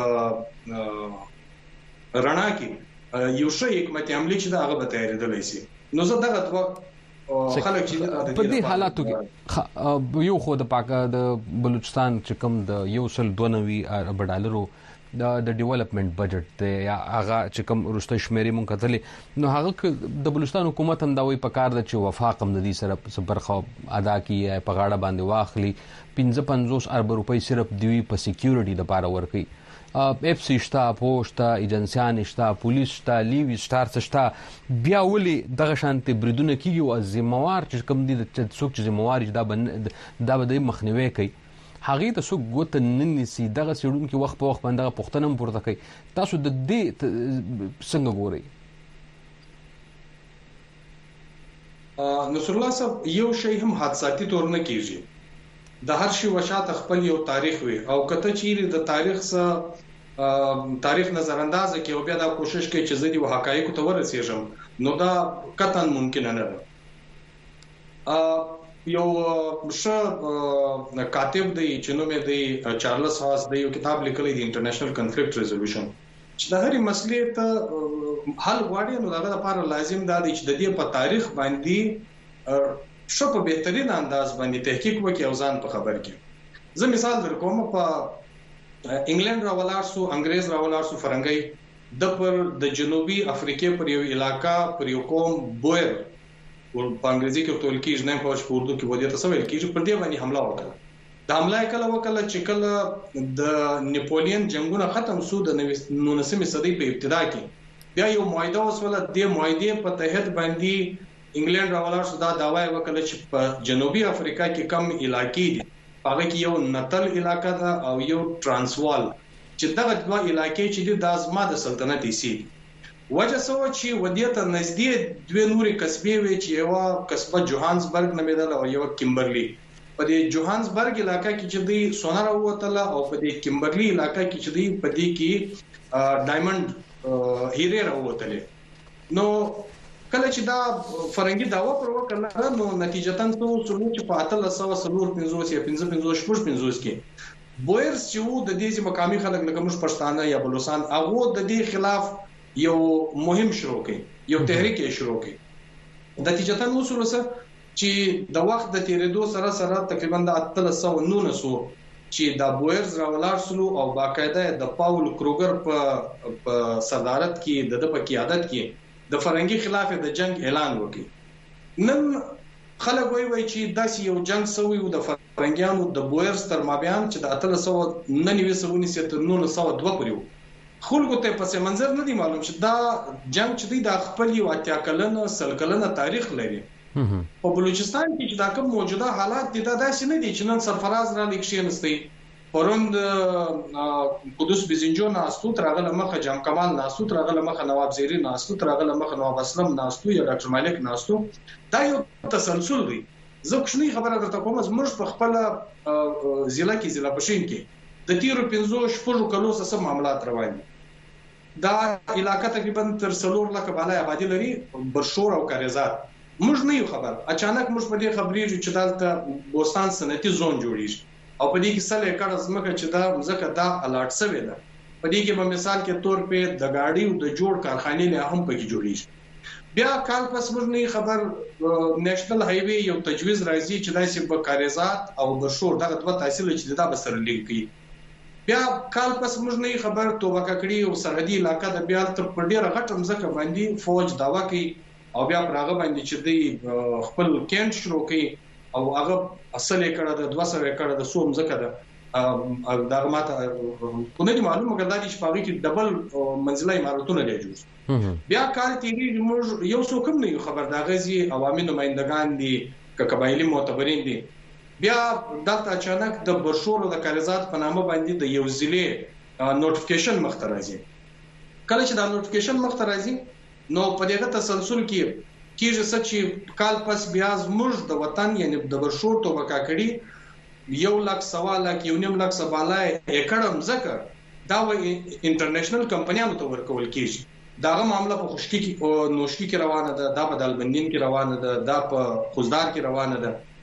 P: رڼا کې یو شی حکمت عملی چې دا هغه به تیارېدلی شي. نو زه دغه دوه خلک چې
B: په دې حالاتو کې یو خو د بلوچستان چې کوم د $192 ډالرو د ډیولپمنٹ بجټ ته یا هغه چې کوم روسته شمیرې مونږ کتلې نو هغه د بلوچستان حکومت هم دا وی پکار د چې وفاق هم د دې سره برخه ادا کیه په غاړه باندې واخلي. 55 ارب روپۍ صرف دوی په سکیورټي د پاره ورکي. اف سی شتا، پوسټا، ایجنسیان شتا، پولیس شتا، لیوی سٹارز شتا، بیا ولي دغه شانتي بریدونه کیږي او ذمہوار چې کوم دي د څوک چې ذمہوار دا به مخنیوي کوي هغه ته څوک ګوت نن سي دغه سړون کې وخت په وخت باندې پښتنم پورته کوي. تاسو د دې څنګه ګورئ؟
P: نصر الله صاحب یو شی هم حادثاتي تور نه کیږي. د هر شي وشات خپل یو تاریخ وي او کته چیرې د تاریخ نظر انداز کې او بیا دا کوشش کوي چې زدي حقایق ته ورسېږم نو دا قطعا ممکن نه ده یو کاتب دی چې نوم یې دی چارلز هاس دی یو کتاب لیکلی دی انټرنیشنل کنفلیکټ ریزولوشن چې د هرې مسلې ته حل غواړي نو دا لپاره لازم دا دی چې د دې په تاریخ باندې شو په بهترین انداز باندې تحقیق وکړي او ځان په خبر کړي زه مثال درکوم په انګلند راولار سو انګريز راولار سو فرنګي د جنوبي افریقې پر یو علاقہ پر یو قوم بوئر په انګریزي کې ټول کېږي نه په اردو کې ودی ته سوال کېږي پر دې باندې حمله وکړه د حمله کله وکړه چې کله د نیپولین جنگونه ختم شو د 19مې صدۍ په ابتدا کې بیا یو معاهده وسوله د معاهده په تحت باندې انګلند راولار سو دا داوای وکړه چې په جنوبي افریقا کې کم علاقې دي هغه کې یو نتل علاقہ ده او یو ترانسوال چې دغه دوه علاقې چې د ازما د سلطنت سي وجه سو چې ودیته نږدې دوه نوري قصبې وي چې یو قصبه جوهانسبرګ نومیدل او یو کیمبرلی په دې جوهانسبرګ علاقہ کې چې دی سونار وته او په دې کیمبرلی علاقہ کې چې دی په دې کې ډایمنډ هیره راوته نو کله چې دا فرنګي داوا پر وکړه نو نتیجتاً څه وشو چې په 1355 یا 1555 کې بوئرز چې د دې مقامي خلک لکه موږ پښتانه یا بلوچستان هغه د دې خلاف یو مهم شروع کړي یو تحریک یې شروع کړي نتیجتاً وشو چې د وخت د تیریدو سره تقریبا د 1319 چې د بوئرز راولار سلو او باقاعده د پاول کروګر په صدارت کې د په قیادت کې د فرنګي خلاف د جنگ اعلان وکړي نن خلک وایي چې داسې یو جنگ سوی و د فرنګیانو د بوئرز تر مابین چې د 1899 تر 1902 پورې خلکو ته پس منظر نه دی معلوم چې دا جنگ چې د خپل یو اتیا کلنه سل کلنه تاریخ لري په بلوچستان کې چې دا کوم موجوده حالات دي دا داسې نه دي چې نن سرفراز را لیکشي نستي پروند قدوس بزنجو ناستو ترغله مخه جام کمال ناستو ترغله مخه نواب زیری ناستو ترغله مخه نواب اسلم ناستو یا ډاکټر مالک ناستو دا یو تسلسل دی زه کوم خبره درته کوم زموږ په خپل ضلع کې ضلع پښین کې د تیرو 15 شپږ کلو سره معاملات روان دي دا علاقہ تقریبا تر 3 لک بالای آبادی لري برشور او کاریزات موږ نه یو خبر اچانک موږ په دې خبرې چې دلته بوستان صنعتي زون جوړیږي او په دې کې سل ایکړ زمکه چې دا مزکه دا الارټ سوي ده په دې کې په مثال کې تور په د گاډي او د جوړ کارخانې له هم پکې جوړیږي بیا کال پس موږ نه خبر نېشنل هایوي یو تجویز راځي چې داسې په کاریزات او برشور دغه دوه تحصیل چې دا بسر لیکي بیا کال پس موږ نه خبر توبه کړی او سرحدي علاقہ د بیا تر ډیره غټ مزکه باندې فوج داوا کوي او بیا پرغه باندې چې دی خپل کینټ شروع کوي او هغه اصل کړه د 200 کړه د سوم زکه ده دغه ماته کو نه معلومه کړه چې شپږ کې ډبل منزلي عمارتونه لري جوړ بیا کار تیری موږ یو څوک هم نه خبر دا غزي عوامي نمائندگان دي قبایلی معتبرین دي بیا دلته اچانک د برشور او د کاریزات په نامه باندې د یو ضلع نوټیفیکیشن مخ ته راځي کله چې دا نوټیفیکیشن مخ ته راځي نو په دغه تسلسل کې کیږي چې کال پس بیا زموږ د وطن یعنی د برشور توبه کړي 1,100,000 1,500,000 سبالای اکړم زکه دا و انټرنیشنل کمپنیانو ته ورکول کیږي داغه معاملې په خوشکی کې او نوشکی کې روانه ده دا په دالبندین کې روانه ده دا په خوزدار کې روانه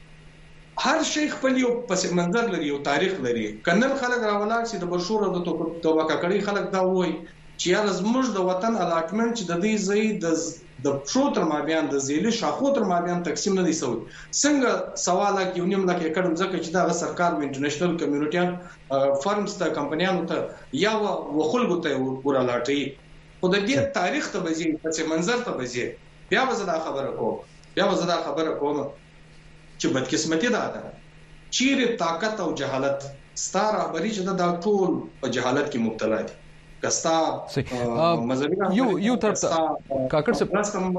P: ده هر شي خپل یو پس منظر لري او تاریخ لري کنن خلک راولار چې د برشور د توبه کړي خلک دا وایي چې یا زموږ د وطن الاټمنټ چې د دې ځای د پښو تر مابین د زیلې شاخو تر مابین تقسیم نه دي سوی څنګه سواله کې ونیم لکه کډم ځکه چې دا سرکار و انټرنیشنل کمیونټي فرمز ته کمپنیانو ته یا وخلګو ته ورالاټي خو د دې تاریخ ته بځي پس منظر ته بځي بیا وزدا خبره کوم چې بدقسمتي ده چیرې طاقت او جهالت ستاره رهبری چې دا ټول په جهالت کې مبتلا دي کستا
B: یو طرف کاکړ سے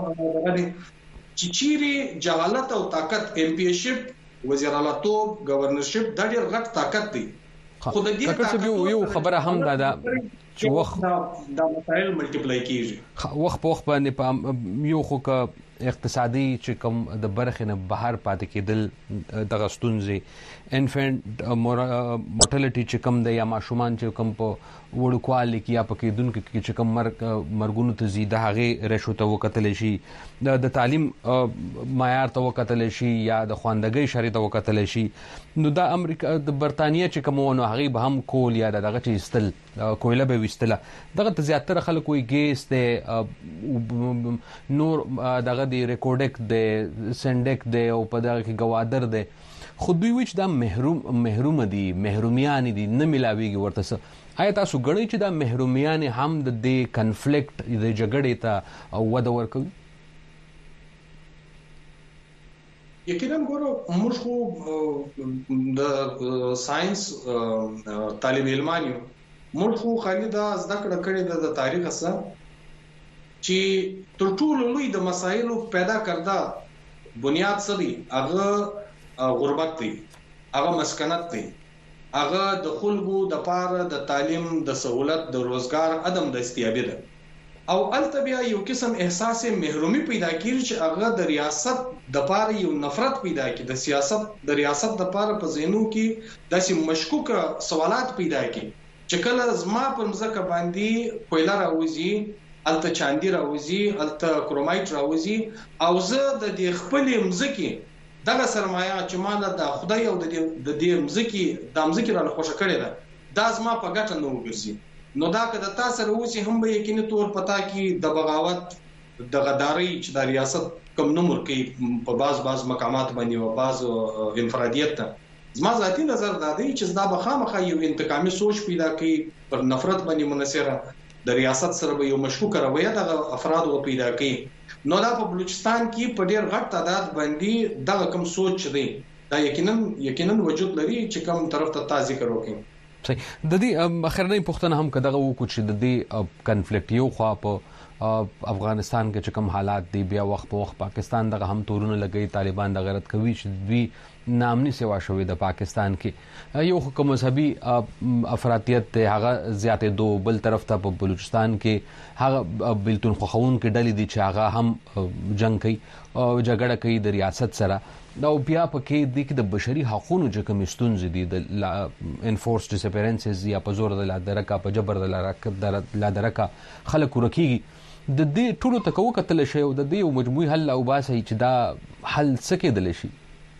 P: چیرې جهالت او طاقت ایم پی شپ وزیر اعلی توپ گورنرشپ د ډېر غټ طاقت دی
B: خو د دې کاکړ سے یو خبره هم ده چې وخت
P: دا مسائل ملټیپلای کیږي
B: وخت په وخت باندې یو خو اقتصادي چې کوم د برخې نه بهر پاتې کېدل د غستونځي انفنٹ مورټالټي چې کوم د یا ماشومان چې کوم په وړوکوالي کې یا پکې دونکو کې چې کوم مرګونو ته زیاده هغه رشوت ته وکتل شي د تعلیم معیار ته وکتل شي یا د خواندګۍ شریط ته وکتل شي نو د امریکا د برتانیا چې کوم نو هغه به هم کول یا دغه چې استل کویله به وستله دغه ته زیاتره خلک وي ګیس ته نور دغه دی ریکورډک دی سندک دی او په دغه کې گوادر دی خو دوی وچ دا محروم دي محرومیان دي نه ملاويږي ورته آیا تاسو غړی چې دا محرومیان هم د دې کنفلیکټ د جګړې ته وده ورکوي
P: یقینا ګورو موږ خو د ساينس طالب علمانیو موږ خو خالي دا زده کړه کړې د تاریخ سره چې تر ټولو لوی د مسایلو پیدا کړدا بنیاد سړي هغه غربت دی هغه مسکنت دی هغه د خلکو د پاره د تعلیم د سہولت د روزګار عدم دستیابي ده او التبیا یو قسم احساس محرومي پیدا کیږي چې هغه د ریاست د پاره یو نفرت پیدا کیږي د سیاست د ریاست د پاره په ذهنو کې داسې مشکوک سوالات پیدا کیږي چې کله زما په مزکه باندې کویلا راوځي الته چاندي راوځي الته کرومایټ راوځي او زه د دې خپل مزکه دغه سرمایه چې مال د خدای او د دې مزکی د مزکی را خوشی کړی ده دا زما په ګټه نه وګرځي نو دا که د تاسو روسي هم به یقیني تور پتا کې د بغاوت د غداري چې د ریاست کوم نمبر کې په باز مقامات باندې او باز انفرادیت ته زما ذاتی نظر دا دی چې دا بخامخه یو انتقامي سوچ پیدا کوي پر نفرت باندې منحصره د ریاست سره به یو مشکوک رویه د افراد او پیدا کوي نو دا په بلوچستان کې په ډیر غټ تعداد باندې دا کوم سوچ دی دا یقینا وجود لري چې کوم طرف ته ذکر وکړي
B: صحیح د دې اخرنۍ پوښتنه هم کداغه وکړو چې د دې کنفلیکټ یو خوا په افغانستان کې چې کوم حالات دی بیا وخت په وخت پاکستان دغه هم تورونه لګي طالبان د غیرت کوي چې دوی نامني سیوا شوی د پاکستان کې یو حکومت مذهبي افراطیت ته هغه زیاتې دو بل طرف ته په بلوچستان کې هغه بلتون خوخون کې ډلې دي چې هغه هم جنگ کوي او جګړه کوي د ریاست سره دا بیا پکې د کې د بشري حقوقو چې کوم ستونزې دي د انفورس ډیسپیرنسز یا په زور د لادرکا په جبر د لادرکا خلک ورکیږي د دې ټولو تکو کتل شي او د دې مجموعي حل او باسي چې دا حل څه کېدل شي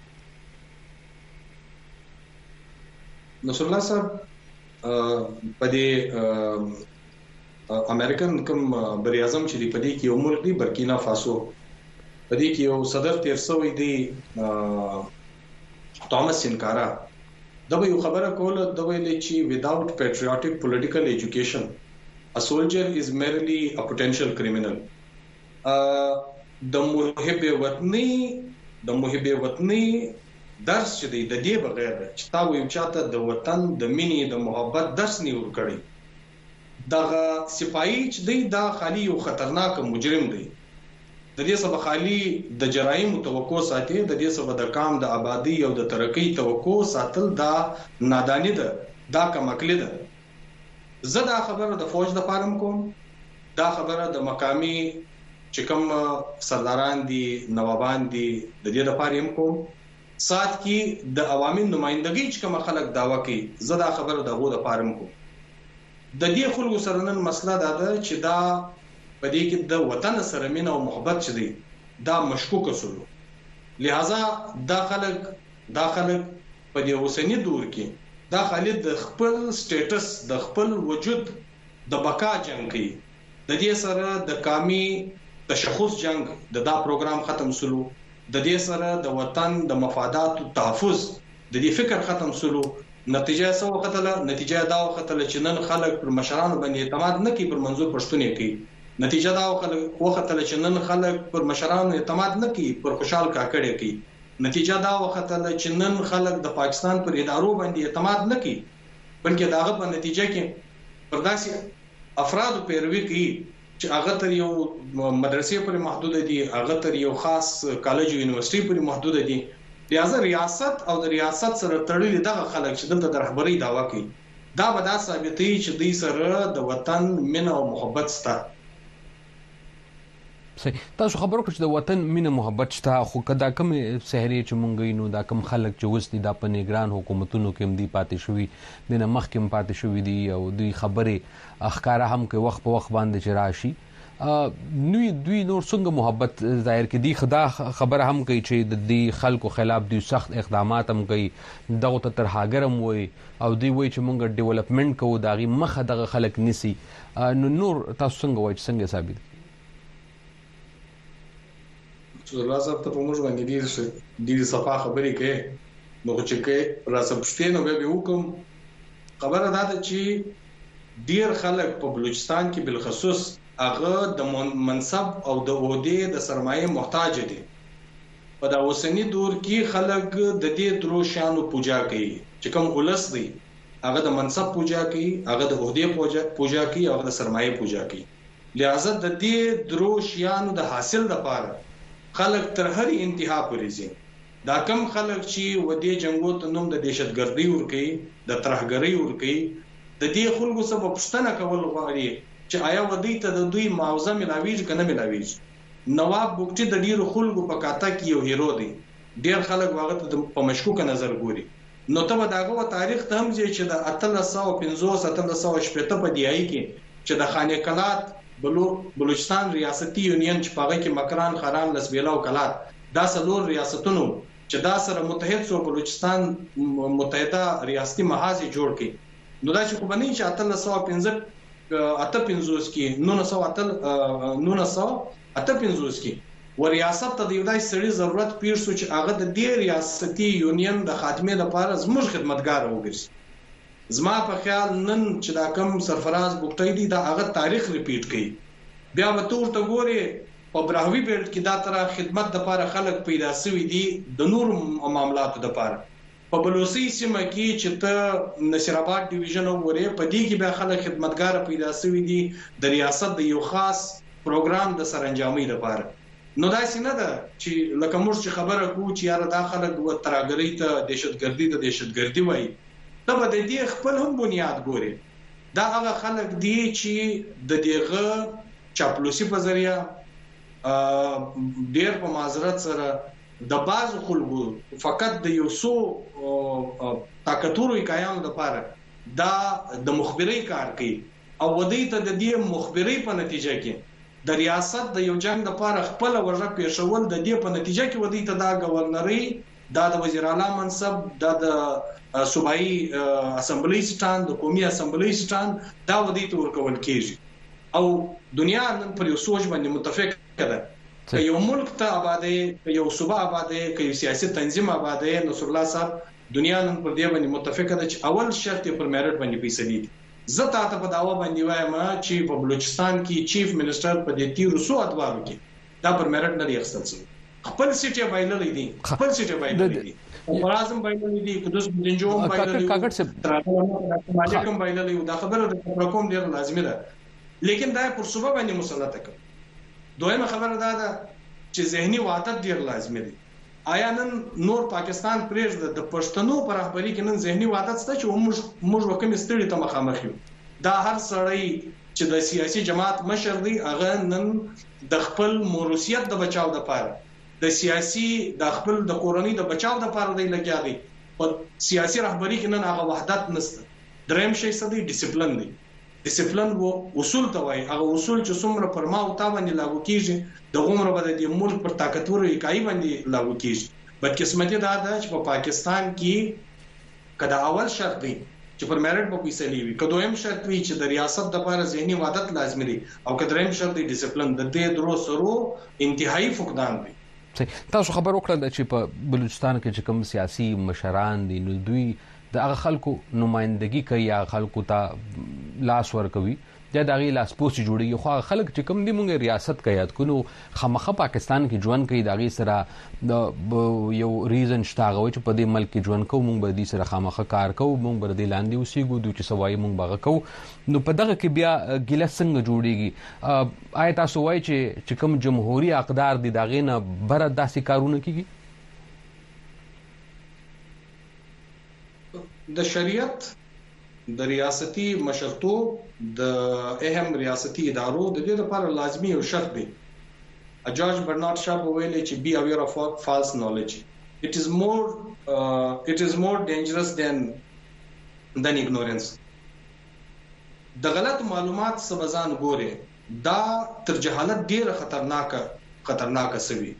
P: نصر الله صاحب په دې امریکن کوم بری اعظم چې په دې کې یو ملک دی برکینا فاسو په دې کې یو صدر تیر شوی دی توماس سینکارا دا یو خبره کوله دا ویل چې without patriotic political education a soldier is merely a potential criminal د محب وطنی درس چې دی د دې بغیر چې تا ویو چاته د وطن د مینې د محبت درس نه ورکړي دغه سپایي چې دی دا خالی یو خطرناک مجرم دی د دې سبب خالی د جرایم توقع ساتي د دې سبب د کام د آبادی او د ترقۍ توقع ساتل دا نادانی ده دا کمکلی ده زه دا خبره د فوج د فارم کوم دا خبره د مقامی چې کوم سرداران دي نوابان دي د دې د فارم کوم سات کې د عوامي نمائندګۍ چې کوم خلک داوا کوي زه دا خبره دغه د فارم کوم د دې خلکو سره نن مسله دا ده چې دا په دې کې د وطن سره مینه او محبت چي دي دا مشکوک سلو لہذا دا خلک په دې اوسنی دور کې دا خالد د خپل سټیټس د خپل وجود د بقا جنگ کوي د دې سره د کامی تشخص جنگ دا پروګرام ختم سلو د دې سره د وطن د مفادات او تحفظ د دې فکر ختم سلو نتیجه سو وختله نتیجه دا وختله چې نن خلک پر مشرانو باندې اعتماد نه کوي پر منظور پښتونې کوي نتیجه دا وختله چې نن خلک پر مشرانو اعتماد نه کوي پر خوشحال کاکړې کوي نتیجه دا وختله چې نن خلک د پاکستان پر ادارو باندې اعتماد نه کوي بلکې داغه په نتیجه کې پرداسي افراد پیروي کوي چې هغه تر یو مدرسې پر محدود دي هغه تر یو خاص کالج او یونیورسيټي پر محدود دي لہذا ریاست او د ریاست سره تړلې دغه خلک چې دلته د رهبری داوا کوي دا به دا ثابتوي چې دوی سره د وطن مینه او محبت سته
B: صحیح. تاسو خبرو کړئ چې د وطن مینه محبت شته، خو کدا کوم سحری چې مونږ نو دا کوم خلک چې وستي د په نگران حکومتونو کې هم دی پاتې شوی د نه مخ کې پاتې شوی دی او دوی خبره اخکارا هم کې وخت په وخت باندې چې راشي دوی نور څنګه محبت ظاهر کې دی. خدا خبره هم کوي چې د دې خلکو خلاف دوی سخت اقدامات هم کوي، دغه ته ترهاګرم وي او دوی وایي چې مونږ ډیولپمنٹ کوو، داغي مخه دغه خلک نسی. نور تاسو څنګه وایي څنګه ثابت
P: راځه ته په موږ باندې ډیر صفه خبرې کوي نو چې کې راځه پښتنو به وکم خبره ده چې ډیر خلک په بلوچستان کې بالخصوص هغه د منصب او د عہدې د سرمایه محتاج دي. په دا اوسنی دور کې خلک د دې درو شانو پوجا کوي چې کوم ولس دی هغه د منصب پوجا کوي، هغه د عہدې پوجا کوي، هغه د سرمایه پوجا کوي. لہذا د دې درو شانو د حاصل لپاره خلک تر هر انتها پورې ځي. دا کم خلک چې ودی جنگو ته نوم د دهشتګردي ور کوي، د ترهګرۍ ور کوي، د دې خلکو سبب پښتنه کول غواړي چې آیا ودی ته د دوی معاوضه ملاویږي کنه ملاویږي. نواب بوکټي د ډیرو خلکو په کاته کې یو هیرو دی، ډیر خلک واغته په مشکوک نظر ګوري. نو ته داغه تاریخ ته هم چې د 1850 په دیای کې چې د خانه کلات بلوچستان ریاستي یونین چې پاغه کې مکران، خاران، لسبیلا او کلات دا څلور ریاستونو چې دا سره متحد شو بلوچستان متحده ریاستي محاذ جوړ کړي. نو دا چې خو باندې چې 1858 کې 1958 کې و ریاست ته د یو دای سړي ضرورت پیښ شو چې هغه د دې ریاستي یونین د خاتمه لپاره زموږ خدمتګار وګرځي. زما په خیال نن چې دا کم سرفراز بوکټی دی دا هغه تاریخ ریپیټ کړي. بیا به ورته ګوري په براهوی بیلټ کې دا تر خدمت د لپاره خلک پیدا شوی دي د نور معاملاتو د لپاره. په بلوچستان سیمه کې چې ته نصر آباد ډیویژن وګوري په دې کې به خلک خدمتګار پیدا شوی دي د ریاست د یو خاص پروګرام د سرانجامي لپاره. نو دا څنګه ده چې لکه موږ چې خبره کوو چې یاره دا خلک و ترهګرۍ ته دهشتګردي وایي، ته به د دې خپل هم بنیاد ګوري. دا هغه خلک دي چې د دغه چاپلوسي په ذریعہ ډیر په معذرت سره د باز خلکو فقط د یو څو طاقتورو کایانو لپاره دا د مخبري کار کوي او ودی ته د دې مخبري په نتیجه کې د ریاست د یو جنگ لپاره خپل ورژه پیښول د دې په نتیجه کې ودی ته دا گورنري، دا د وزیر اعلی منصب، دا د صوبایي اسمبلی سټان، د قومي اسمبلی سټان دا ودی ته ورکول کیږي. او دنیا نن پر یو سوچ باندې متفق ده که یو ملک ته آبادې، یو صوبه آبادې، که یو سیاسي تنظیم آبادې. نصر الله صاحب دنیا نن پر دې باندې متفق ده چې اول شرط پر میرټ باندې فیصلي دي. زه تاسو په داوا باندې وایم چې په بلوچستان کې چیف منسٹر په دې 1300 ادوارو کې دا پر میرټ نه دی اخستل شوی. خپل سیټه بایللې دي، خپل سیټه بایللې دي، اعظم بایللې دي، قدس بنجوم بایللې دي، کاکړ صاحب مالکم بایللې دي. دا خبره د کوم ډیر لازمي ده، لیکن دا پر صوبه باندې مسلط کړ. دویمه خبره دا ده چې ذهني وحدت ډیر لازمي دی. آیا نن نور پاکستان پرېږده د پښتنو پر رهبری کې نن ذهني وحدت شته چې موږ وکم ستړي ته مخامخ یو. دا هر سړی چې د سیاسي جماعت مشر دی هغه نن د خپل موروثیت د بچاو لپاره، د سیاسي د خپل د کورنۍ د بچاو لپاره دی لګیا دی. په سیاسي رهبری کې نن هغه وحدت نشته. دریم شی څه دی؟ ډیسپلین دی. ډیسپلین وو اصول ته وایي، هغه اصول چې څومره پر ما او تا باندې لاګو کیږي د غومره به د ملک پر طاقتور اکای باندې لاګو کیږي. بدقسمتي دا ده چې په پاکستان کې کدا اول شرط دی چې پر میرټ په فیصله وي، کدویم شرط وي چې د ریاست د لپاره ذهني وحدت لازمي دی، او کدریم شرط دی ډیسپلین. د دې درو سرو انتهایی فقدان دی.
B: تاسو خبر وکړه چې په بلوچستان کې چې کوم سیاسي مشران دي نو دوی د هغه خلکو نمائندګي کوي یا خلکو ته لاس ورکوي یا دغه لاس پوسټ جوړي. خو هغه خلک چې کوم دي مونږه ریاست کې یاد کونو خامخه پاکستان کې ژوند کوي، دغه سره د یو ریزن شته هغه چې په دې ملک کې ژوند کوو، مونږ به دې سره خامخه کار کوو، مونږ به دې لاندې اوسېږو، دوی چې سوای مونږ به کوو. نو په دغه کې بیا ګیله څنګه جوړیږي؟ آیا تاسو وایي چې کوم جمهوریت اقدار دي دغه نه بر داسې کارونه کیږي؟
P: د شریعت د ریاستي مشرتوب د اهم ریاستي ادارو د دې لپاره لازمي او شرط دی جورج برنارد شا ویلي چې be aware of false knowledge it is more dangerous than ignorance. د غلط معلومات سبزان ګوره دا تر جهالت ډیره خطرناکه سوي.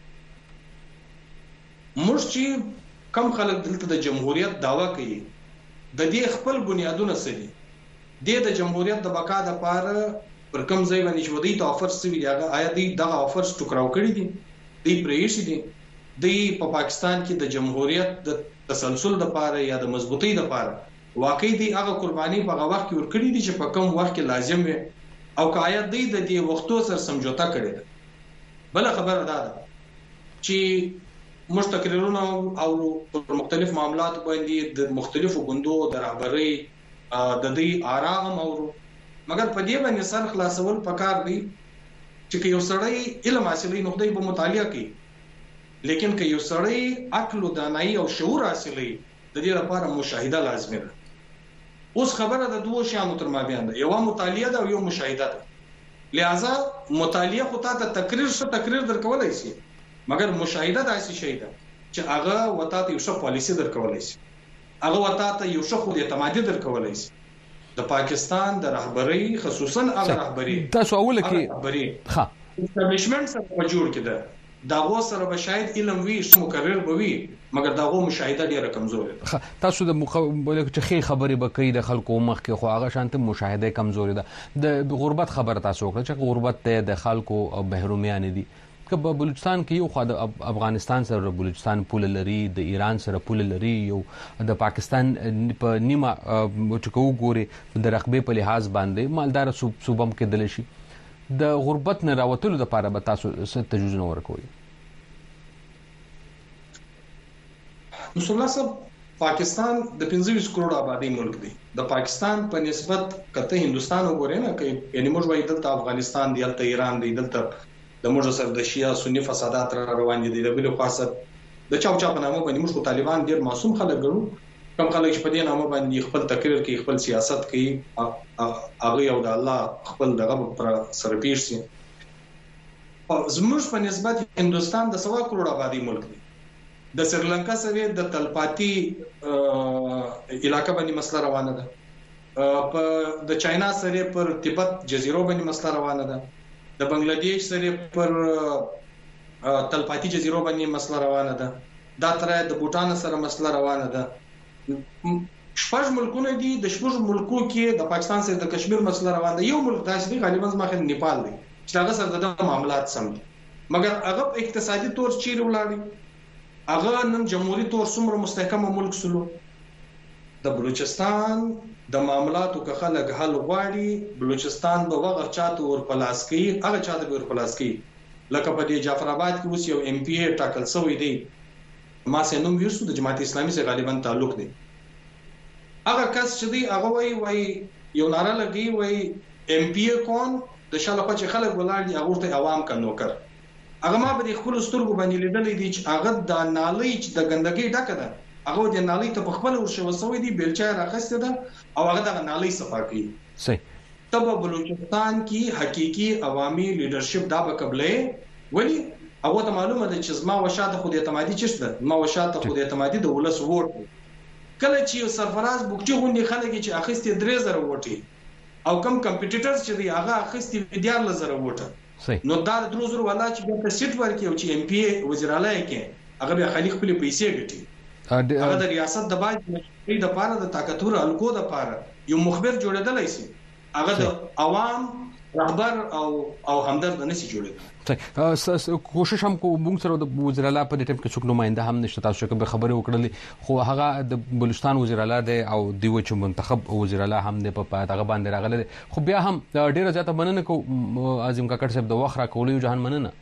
P: موږ چې کم خلک دلته د جمهوریت داوا کوي د دې خپل بنیادونه سړي د جمهوریت د بقا لپاره پر کوم ځای باندې چې ودی ته افر سوي دی آیا دی دغه افرز ټکراو کړی دي دی پریشي دي دی په پاکستان کې د جمهوریت د تسلسل لپاره یا د مضبوطی لپاره واقعي دی هغه قرباني په هغه وخت کې ورکړي دي چې په کوم وخت کې لازم وي او که آیا دی د دې وختو سره سمجوتا کړی ده. بل خبره ده چې مستقررونه او پر مختلف معاملات باندې د مختلفو ګوندو د رهبرۍ د دې آرا هم اورو مګر په دې باندې سر خلاصول پکار دی چې یو سړی علم حاصلې نو خدای به مطالعه کوي لیکن که یو سړی عقل او دانایی او شعور حاصلې د دې لپاره مشاهده لازمي ده. اوس خبره د دوه شیانو تر مابین ده یو مطالعه ده او یو مشاهده ده. لہذا مطالعه خو ته تقریر درکولای شي مګر مشاهده داسې شي ده چې هغه وتا ته یو څه پالیسی درکولای شي هغه وتا ته یو څه خو د اعتمادي درکولای شي. د پاکستان د رهبرۍ خصوصا هغه رهبرۍ
A: تاسو اوله کې ها
P: اسټابلیشمنت سره جوړ کړه داغه سره به شاید علم وی مقرر بوي مګر داغه مشاهده ډیره کمزوري ده.
A: تاسو د مقابله چې خې خبرې بکې د خلکو مخ کې خو هغه شانته مشاهده کمزوري ده. د غربت خبر تاسو وکړه چې غربت ته د خلکو بهرومیان دي که په بلوچستان کې یو خو د افغانستان سره بلوچستان پول لري د ایران سره پول لري یو د پاکستان په نیمه چکو ګوري د رقبه په لحاظ باندې مالدار صوبم کې دل شي د غربت نه راوتلو لپاره به تاسو څه تجویز ورکوي؟
P: نصر الله صاحب پاکستان د 25 کروڑ آبادی ملک دی. د پاکستان په نسبت کته هندستان وګورئ نه کوي یعنی موږ وایو دلته افغانستان دی دلته ایران دی دلته د موږ سره د شیا سنی فسادات روان دي د بل خاصه د چاو په نامه باندې موږ طالبان ډیر معصوم خلک ګرو کم خلک چې په دې نامه باندې خپل تقریر کوي خپل سیاست کوي هغه یو د الله خپل دغه پر سره پیښ شي. زموږ په نسبت هندستان د 100 کروڑ آبادی ملک دی. د سریلانکا سره د تلپاتي علاقې باندې مسله روانه ده په د چاینا سره پر تبت جزیرو باندې مسله روانه ده د بنگلاديش سره پر تلپاتي جزیرو باندې مسله روانه ده دا تر د بوتان سره مسله روانه ده. شپږ ملکونه دي د شپږ ملکو کې د پاکستان سره د کشمیر مسله روانه ده. یو ملک داسې دی غالبا مخه نیپال دی چې هغه سره د معاملات سم دي مګر هغه اقتصادي تور چیرې ولاړی هغه نن جمهوریت تور څومره مستحکم ملک سلو. د بلوچستان د معاملاتو که خلک حل غواړي بلوچستان به وغه چاته ورپلاس کوي هغه چاته به ورپلاس کوي لکه په دې جعفر آباد کې اوس یو ایم پی ای ټاکل شوی دی ما سه نوم یوسف د جماعت اسلامي سره غالبا تعلق دی. هغه کس چې دی هغه وای یو ناره لګي وای ایم پی ای کون د شاله په چې خلک ولر دي هغه ته عوام کا نوکر هغه ما به خپل سترګو باندې لیدلې دي چې هغه د نالۍ چې د ګندګۍ ډکه ده هغه د نالۍ ته په خپل ورشو وسوي دي بیلچا راخسته ده او هغه د نالۍ صفا کوي.
A: صحیح
P: تب بلوچستان کې حقيقي عوامي لیدرشپ دا به قبلې ولی هغه ته معلومه ده چې زما وشاته خو د اعتمادي چشته ما وشاته خو د اعتمادي د ولس ووټ کله چې سرفراز بوکچي غونډي خلک چې اخیستي 3000 ووټي او کم کمپیټیټرز چې دی هغه اخیستي 14000 ووټه نو دا 3000 ولا چې په سیټ ورکې او چې ایم پی ای وزیر اعلی کې هغه به خالق خپل پیسې ګټي هغه د ریاست د باج د پاره د طاقتور الکو د پاره یو مخبر جوړېدلای شي هغه د عوام رهبر او همدرد نشي جوړېدل.
A: کوشش هم کو موږ سره د وزیر اعلی په ټیم کې څوک نماینده هم نشته تاسو که به خبرې وکړلې خو هغه د بلوچستان وزیر اعلی دی او دیو چې منتخب وزیر اعلی هم دی په هغه باندې راغلی خو بیا هم ډیره زیاته مننه کو عظیم کاکړ صاحب د وخت را کولو جهان مننه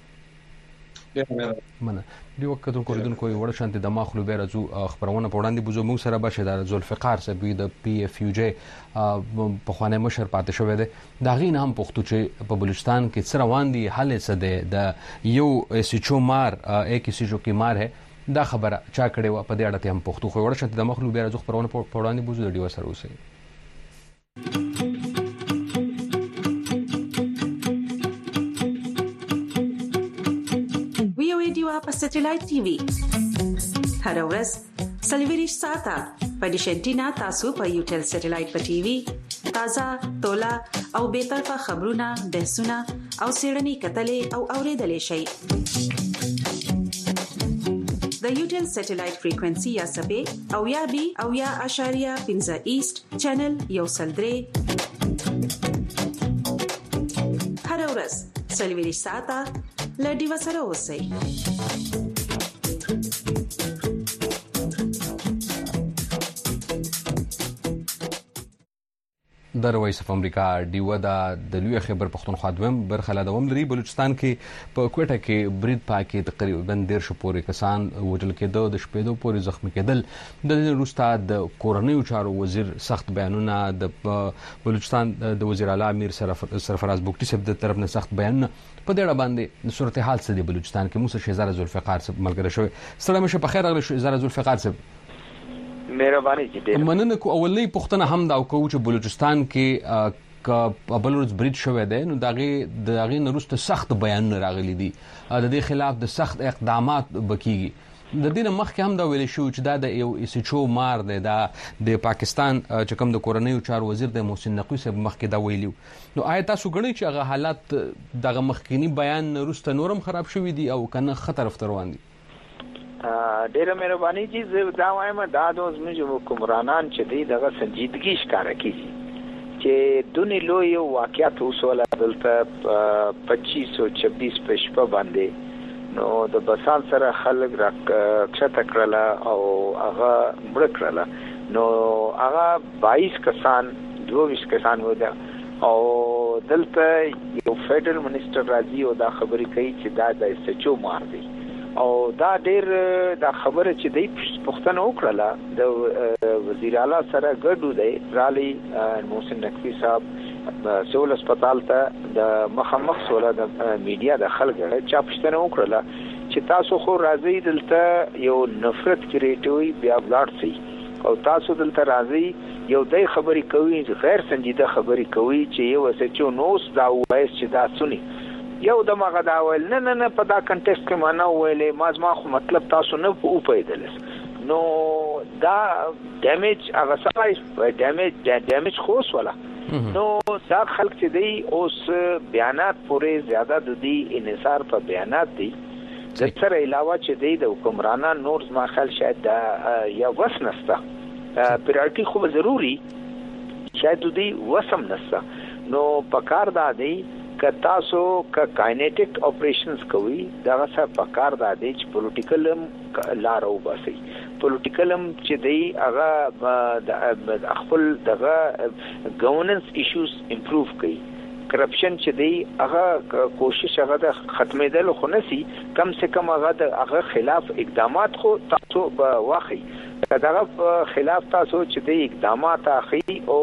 A: دی وخت ته کوردون کوی وړ شانتي د ماخلو به راځو خبرونه په وړاندې بوزو موږ سره بشه د ذوالفقار صاحب د پی اف یو جی په خوانه مشر پاتې شوې ده دا غین هم پښتو چې په بلوچستان کې څه روان دي حل څه ده د یو سچو مار ایک سچو کې مار ہے دا خبره چا کړي و په دې اړه ته هم پښتو خو وړ شانتي د ماخلو به راځو خبرونه په وړاندې بوزو د ډیو سره اوسه.
G: په سټلایټ ټي وي هر ورځ سلیویریش ساته په ډیشنټینا تاسو په یوټل سټلایټ په ټي وي تازه تولا او به طرفه خبرونه بحثونه او سیړنی کتلې او اوریدلې شي د یوټل سټلایټ فریکوئنسي یا سبې او یا بي او یا اشاریه 15 ایست چینل یو سلدري هر ورځ سلیویریش ساته لډي وسره اوسئ
A: د وایس اف امریکا ډیو د لوی خیبر پختونخوا دویم برخه لدوم لري بلوچستان کې په کوټه کې برید پاکي تقریبا 1.5 پورې کسان وژل کېدل د شپېدو پورې زخمی کېدل د روستا د کورنیو چارو وزیر سخت بیانونه د بلوچستان د وزیر اعلی امیر سرفراز بوکټي صاحب د طرف نه سخت بیان په دې اړه باندې صورتحال څه دی بلوچستان کې موسی شهزاد ذوالفقار صاحب ملګری شوی سلام شه په خیر راغلی شهزاد ذوالفقار صاحب
Q: مهرباني جدي
A: مننه کو اولنی پښتنه هم دا کو چې بلوچستان کې ک بلورز برید شوی دی نو دغه نورسته سخت بیان راغلي دي د دې خلاف د سخت اقدامات بکیږي د دې مخکې هم دا ویل شو چې دا د یو اسچو مار دی دا د پاکستان چې کوم د کورنیو چارو وزیر د محسن نقوی صاحب مخکې دا ویلو نو آیا تاسو غواړئ چې هغه حالات دغه مخکینی بیان نورسته نورم خراب شوی دي او کنه خطر روان دي
Q: ډیره مهرباني چې دا وایم دا د زموږ حکمرانان چې دی دغه سنجیدګي ښکارا کوي چې دونی لوی واقعیت وسوله دلته 2526 په شپه باندې نو د بسان سره خلک راکښته کړله او هغه مړ کړله نو هغه 22 کسان 22 کسان و او دلته یو فدرل منسٹر راځي او دا خبرې کوي چې دا د سچو مار دی او دا ډېر دا خبره چې د پښتنو وکړه د وزیر اعلی سره ګډو دی رالي محسن نقوی صاحب سول هسپتال ته د مخامخ سوله د میډیا د خلکو چا پښتنو وکړه چې تاسو خو راځي دلته یو نفرت کریټوي بیا بلاډ سي او تاسو دلته راځي یو دای خبري کوي غیر سنجیده خبري کوي چې یو سچو نوس دا وایي چې دا سني یو د ماغه دا ویل نه په دا کنټیکست کې معنا ویلې ما خو مطلب تاسو نه په پیدل نو دا ډیمیج هغه سای ډیمیج خوش ولا نو دا خلک چې دی اوس بیانات پورې زیاده د دې انحصار په بیانات دي د سره علاوه چې دی د حکمرانان نور ما خل شاید یا وسنسته پرایورټي خو ضروري شاید دې وسم نسته نو پکار دا دی که تاسو که کاینټیک اپریشنز کوي دا څه پکار دی چې پولیټیکل لار او باسي پولیټیکلم چې دی هغه خپل دغه ګورننس ایشوز امپروو کوي کرپشن چې دی هغه کوشش هغه د ختمېدل خو نسی کم سے کم هغه خلاف اقدامات خو تاسو به واخی دغه خلاف تاسو چې د اقدامات اخی او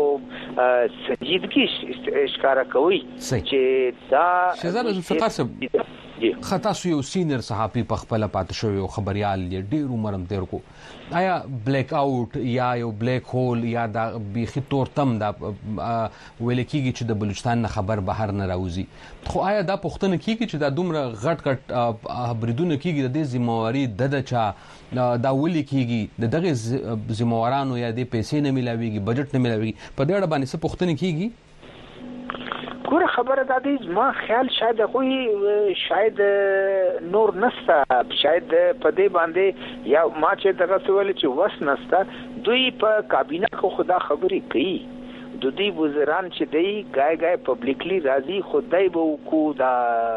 Q: سنجیدګي ښکارا کوي چې دا
A: شهزاد ذوالفقار صاحب خطا سو یو سینیر صحافي په خپل پات شو یو خبريال ډیر عمرم تیر کو آیا بلیک آوټ یا یو بلیک هول یا دا بيخي تورتم دا ویل کیږي چې د بلوچستان خبر بهر نه راوځي خو آیا دا پښتنه کیږي چې دا دومره غټ بریدونه کیږي د دې ذمہواری د چا دا ولي کیږي دغه ذمہوارانو یا د پیسې نه ملاويږي بجټ نه ملاويږي په دې اړه باندې څه پښتنه کیږي
Q: ګوره خبره دا دی ما خیال شاید شاید نور نسته شاید په دې باندې یا ما چې دغه سوال چې وس نسته دوی په کابینه کې خدا خبري کوي د دې وزیران چې دی ګای پبلکلی راځي خدای به کو دا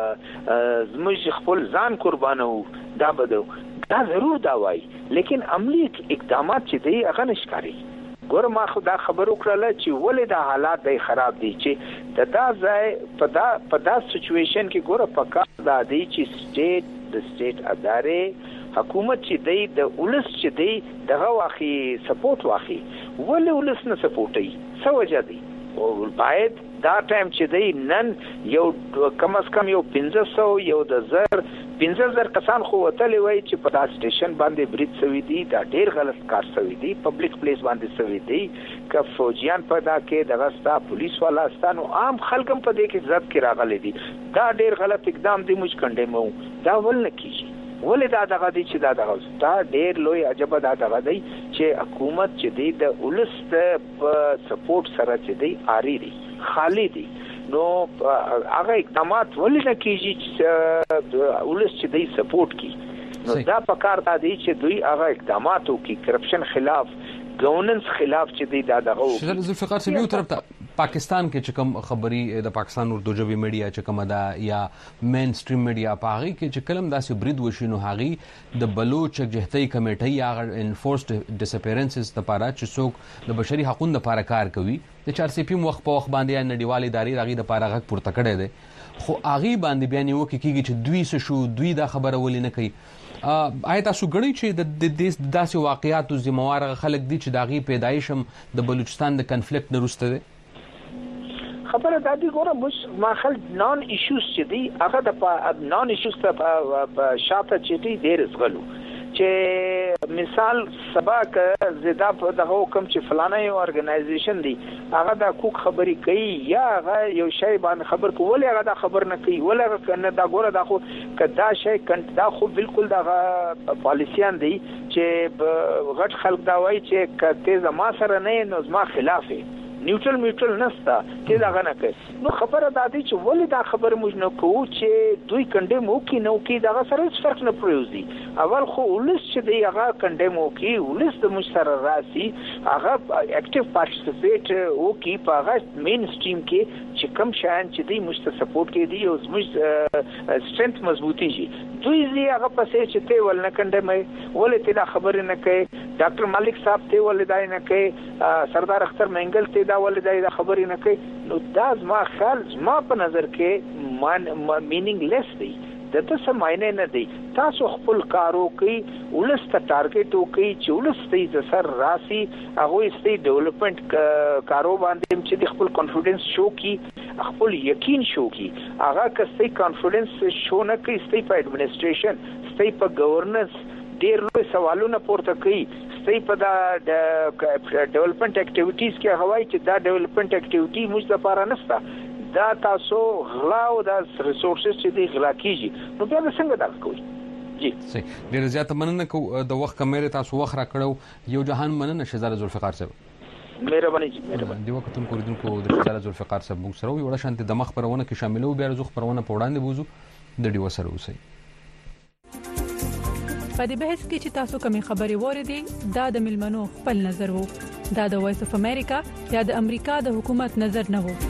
Q: زموږ خپل ځان قربانو دا بده دا ضرور دا وای لیکن عملی اقدامات چې دی هغه نشکاري ګور ما خدا خبر وکړه چې ولې دا حالات دی خراب دي چې دا ځای په دا سچويشن کې ګور پکا دا دی چې د سټیټ ادارې حکومت چې دی د ولس چې دی دغه واخی سپورټ واخی ولې ولس نه سپورټي څه وجه دی او باید دا ټایم چې دی نن یو کم از کم یو 1500 یو د 15000 کسان خو وتلی وای چې په دا سټیشن باندې برید شوی دی دا ډیر غلط کار شوی دی پبلک پلیس باندې شوی دی که فوجیان پیدا کې دغه ستا پولیس والا ستانو عام خلکم په دې کې ضبط کې راغلي دي دا ډیر غلط اقدام دی موږ کنډه مو دا ول نه کیږي ولې دا دغه دي چې دا ډېر لوی عجبه دا دغه دی چې حکومت چې دی د ولس په سپورټ سره چې دی آری دی خالی دی نو هغه اقدامات ولې نه کیږي چې ولس چې دی سپورټ کی نو دا په کار دا دی چې دوی هغه اقدامات وکړي کرپشن خلاف ګورننس خلاف چې دی دا دغه
A: شیخ ذوالفقار صاحب یو طرف ته پاکستان کې چې کوم خبري د پاکستان اردو ژبه میډیا چې کوم دا یا مین سټریم میډیا پاغي کې چې کلم داسې برید وشینو هاغي د بلوچ جهتي کمیټي یا انفورسډ ډیسپیرنسز لپاره چې څوک د بشري حقوقو لپاره کار کوي د 4 وخت په وخت باندې نړیوال ادارې راغي د لپاره غږ پورته کړي دي خو اغي باندې بیان یو کیږي چې دوی څه شو دوی دا خبره ولې نه کوي آیا تاسو غړي چې د داسې واقعیاتو ذمہوار خلک دي چې داغي پیدایش هم د بلوچستان د کنفلیکټ نه وروسته دي
Q: خبره دا دی ګوره مش ما خل نان ایشوز چې دی هغه د نان ایشوز ته شاته چې دی ډیر زغلو چې مثال سبا ک زدا په دغه حکم چې فلانه یو ارګنایزیشن دی هغه د حقوق خبري کوي یا هغه یو شی باندې خبر کول هغه د خبر نه کوي ولې کنه دا ګوره دا خو کدا شی دا خو بالکل دغه پالیسیان دی چې غټ خلک دا وایي چې کته زما سره نه نو زما خلاف نیوټرل نستا چې دا غنه کوي نو خبره دا دی چې ولې دا خبره موږ نه کوو چې دوی کنډم وکي نو کې دا سره هیڅ فرق نه پروزي اول خو ولس چې دی هغه کنډم وکي ولس د موږ سره راسي هغه اکټیو پارټیسپیټ وکي په هغه مین سټریم کې چې کم شان چې دی موږ ته سپورټ کې دی او موږ سټرنث مضبوطی شي دوی زی هغه پسې چې ته ول نه کنډم ولې ته دا خبره نه کوي ډاکټر مالک صاحب ته ول دای نه کوي سردار اختر منګل ته دا ول دای دا خبرې نه کوي نو دا زما خیال زما په نظر کې مینینګ لیس دی د څه معنی نه دی تاسو خپل کارو کوي ولست ټارګټ وکي چې ولست د سر راسي هغه ستې ډیولپمنٹ کارو باندې چې خپل کانفیډنس شو کی خپل یقین شو کی هغه کستې کانفیډنس شو نه کوي ستې په ایڈمنسټریشن ستې په گورننس ډیر لوی سوالونه پورته کوي ستې په دا ډیولپمنٹ اکټیویټیز کې هواي چې دا ډیولپمنٹ اکټیویټي موږ لپاره نشته دا تاسو غلا او دا ریسورسز چې دی غلا کیږي نو بیا څنګه دا کوي جی
A: صحیح ډیر زیات مننه کو د وخت کمره تاسو وخت را کړو یو جهان مننه شهزاده ذوالفقار صاحب
Q: مهرباني مهرباني
A: دی وختون کوریدونکو د شهزاده ذوالفقار صاحب موږ سره یو شانتي د مخ پرونه کې شاملو بیا رزخ پرونه په وړاندې بوزو د ډیو سره اوسئ
I: په دې بحث کې چې تاسو کومې خبرې وریدي دا د ملمنو خپل نظر وو دا د وایس اف امریکا یا د امریکا د حکومت نظر نه وو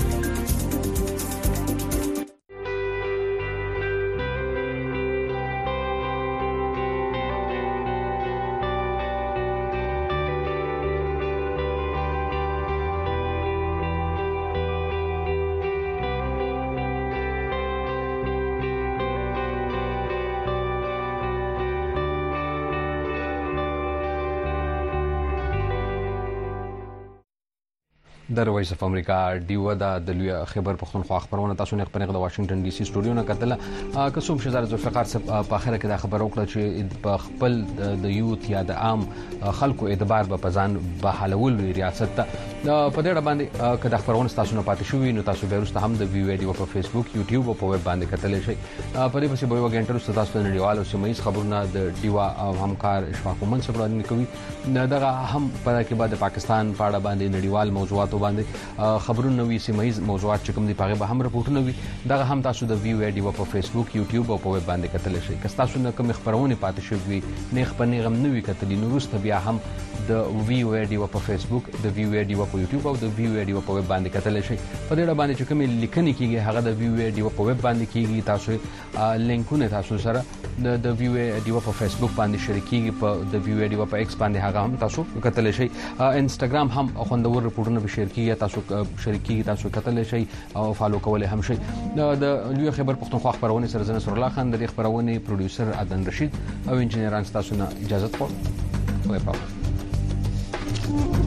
A: د وایس اف امریکا ډیو د لوی خبر پښتونخوا خبرونه تاسو نه خبرنه د واشنگټن ډي سي سټوډیو نه کتله کوم شهزاده ذوالفقار صاحب په اخر کې دا خبر وکړه چې په خپل د یوت یا د عام خلکو اعتبار په ځان به حلول ریاست ته په دې باندې کله خبرونه تاسو نه پاتې شوې نو تاسو به ورسته هم د ویډیو په فیسبوک یوټیوب او په ویب باندې کتلی شئ په دې پسې به یو غنټه وروسته تاسو د نړیوالو سیمایي خبرونه د ډیوا همکار اشفاق مومن صاحب وړاندې کوي دغه هم په کې بعد پاکستان په اړه باندې نړیوال موضوعات باندې خبرونه نوې سیمایي موضوعات چې کوم دي په هغه به هم راپورټونه وي دغه هم تاسو د ویو ډیو په فیسبوک یوټیوب او په ویب باندې کتلی شئ که تاسو نه کوم خبرونه پاتې شوي نه خبرونه غم نوې کتلی نو وروسته بیا هم د ویو ډیو په فیسبوک د ویو ډیو په یوټیوب او د ویو ډیو په ویب باندې کتلی شئ په دې باندې چې کوم لیکنې کیږي هغه د ویو ډیو په ویب باندې کیږي تاسو لینکونه تاسو سره د ویو ډیو په فیسبوک باندې شریکيږي په د ویو ډیو په ایکس باندې هغه هم تاسو کتلی شئ انستګرام هم خوندور رپورټونه به شیر کیږي تاسو شریکيږي تاسو کتلی شئ او فالو کولای هم شئ د لوی خبر پښتونخوا خبرونه سره زنه سر الله خان د خبرونه پروډوسر عدن رشید او انجنیران تاسو نه اجازه خو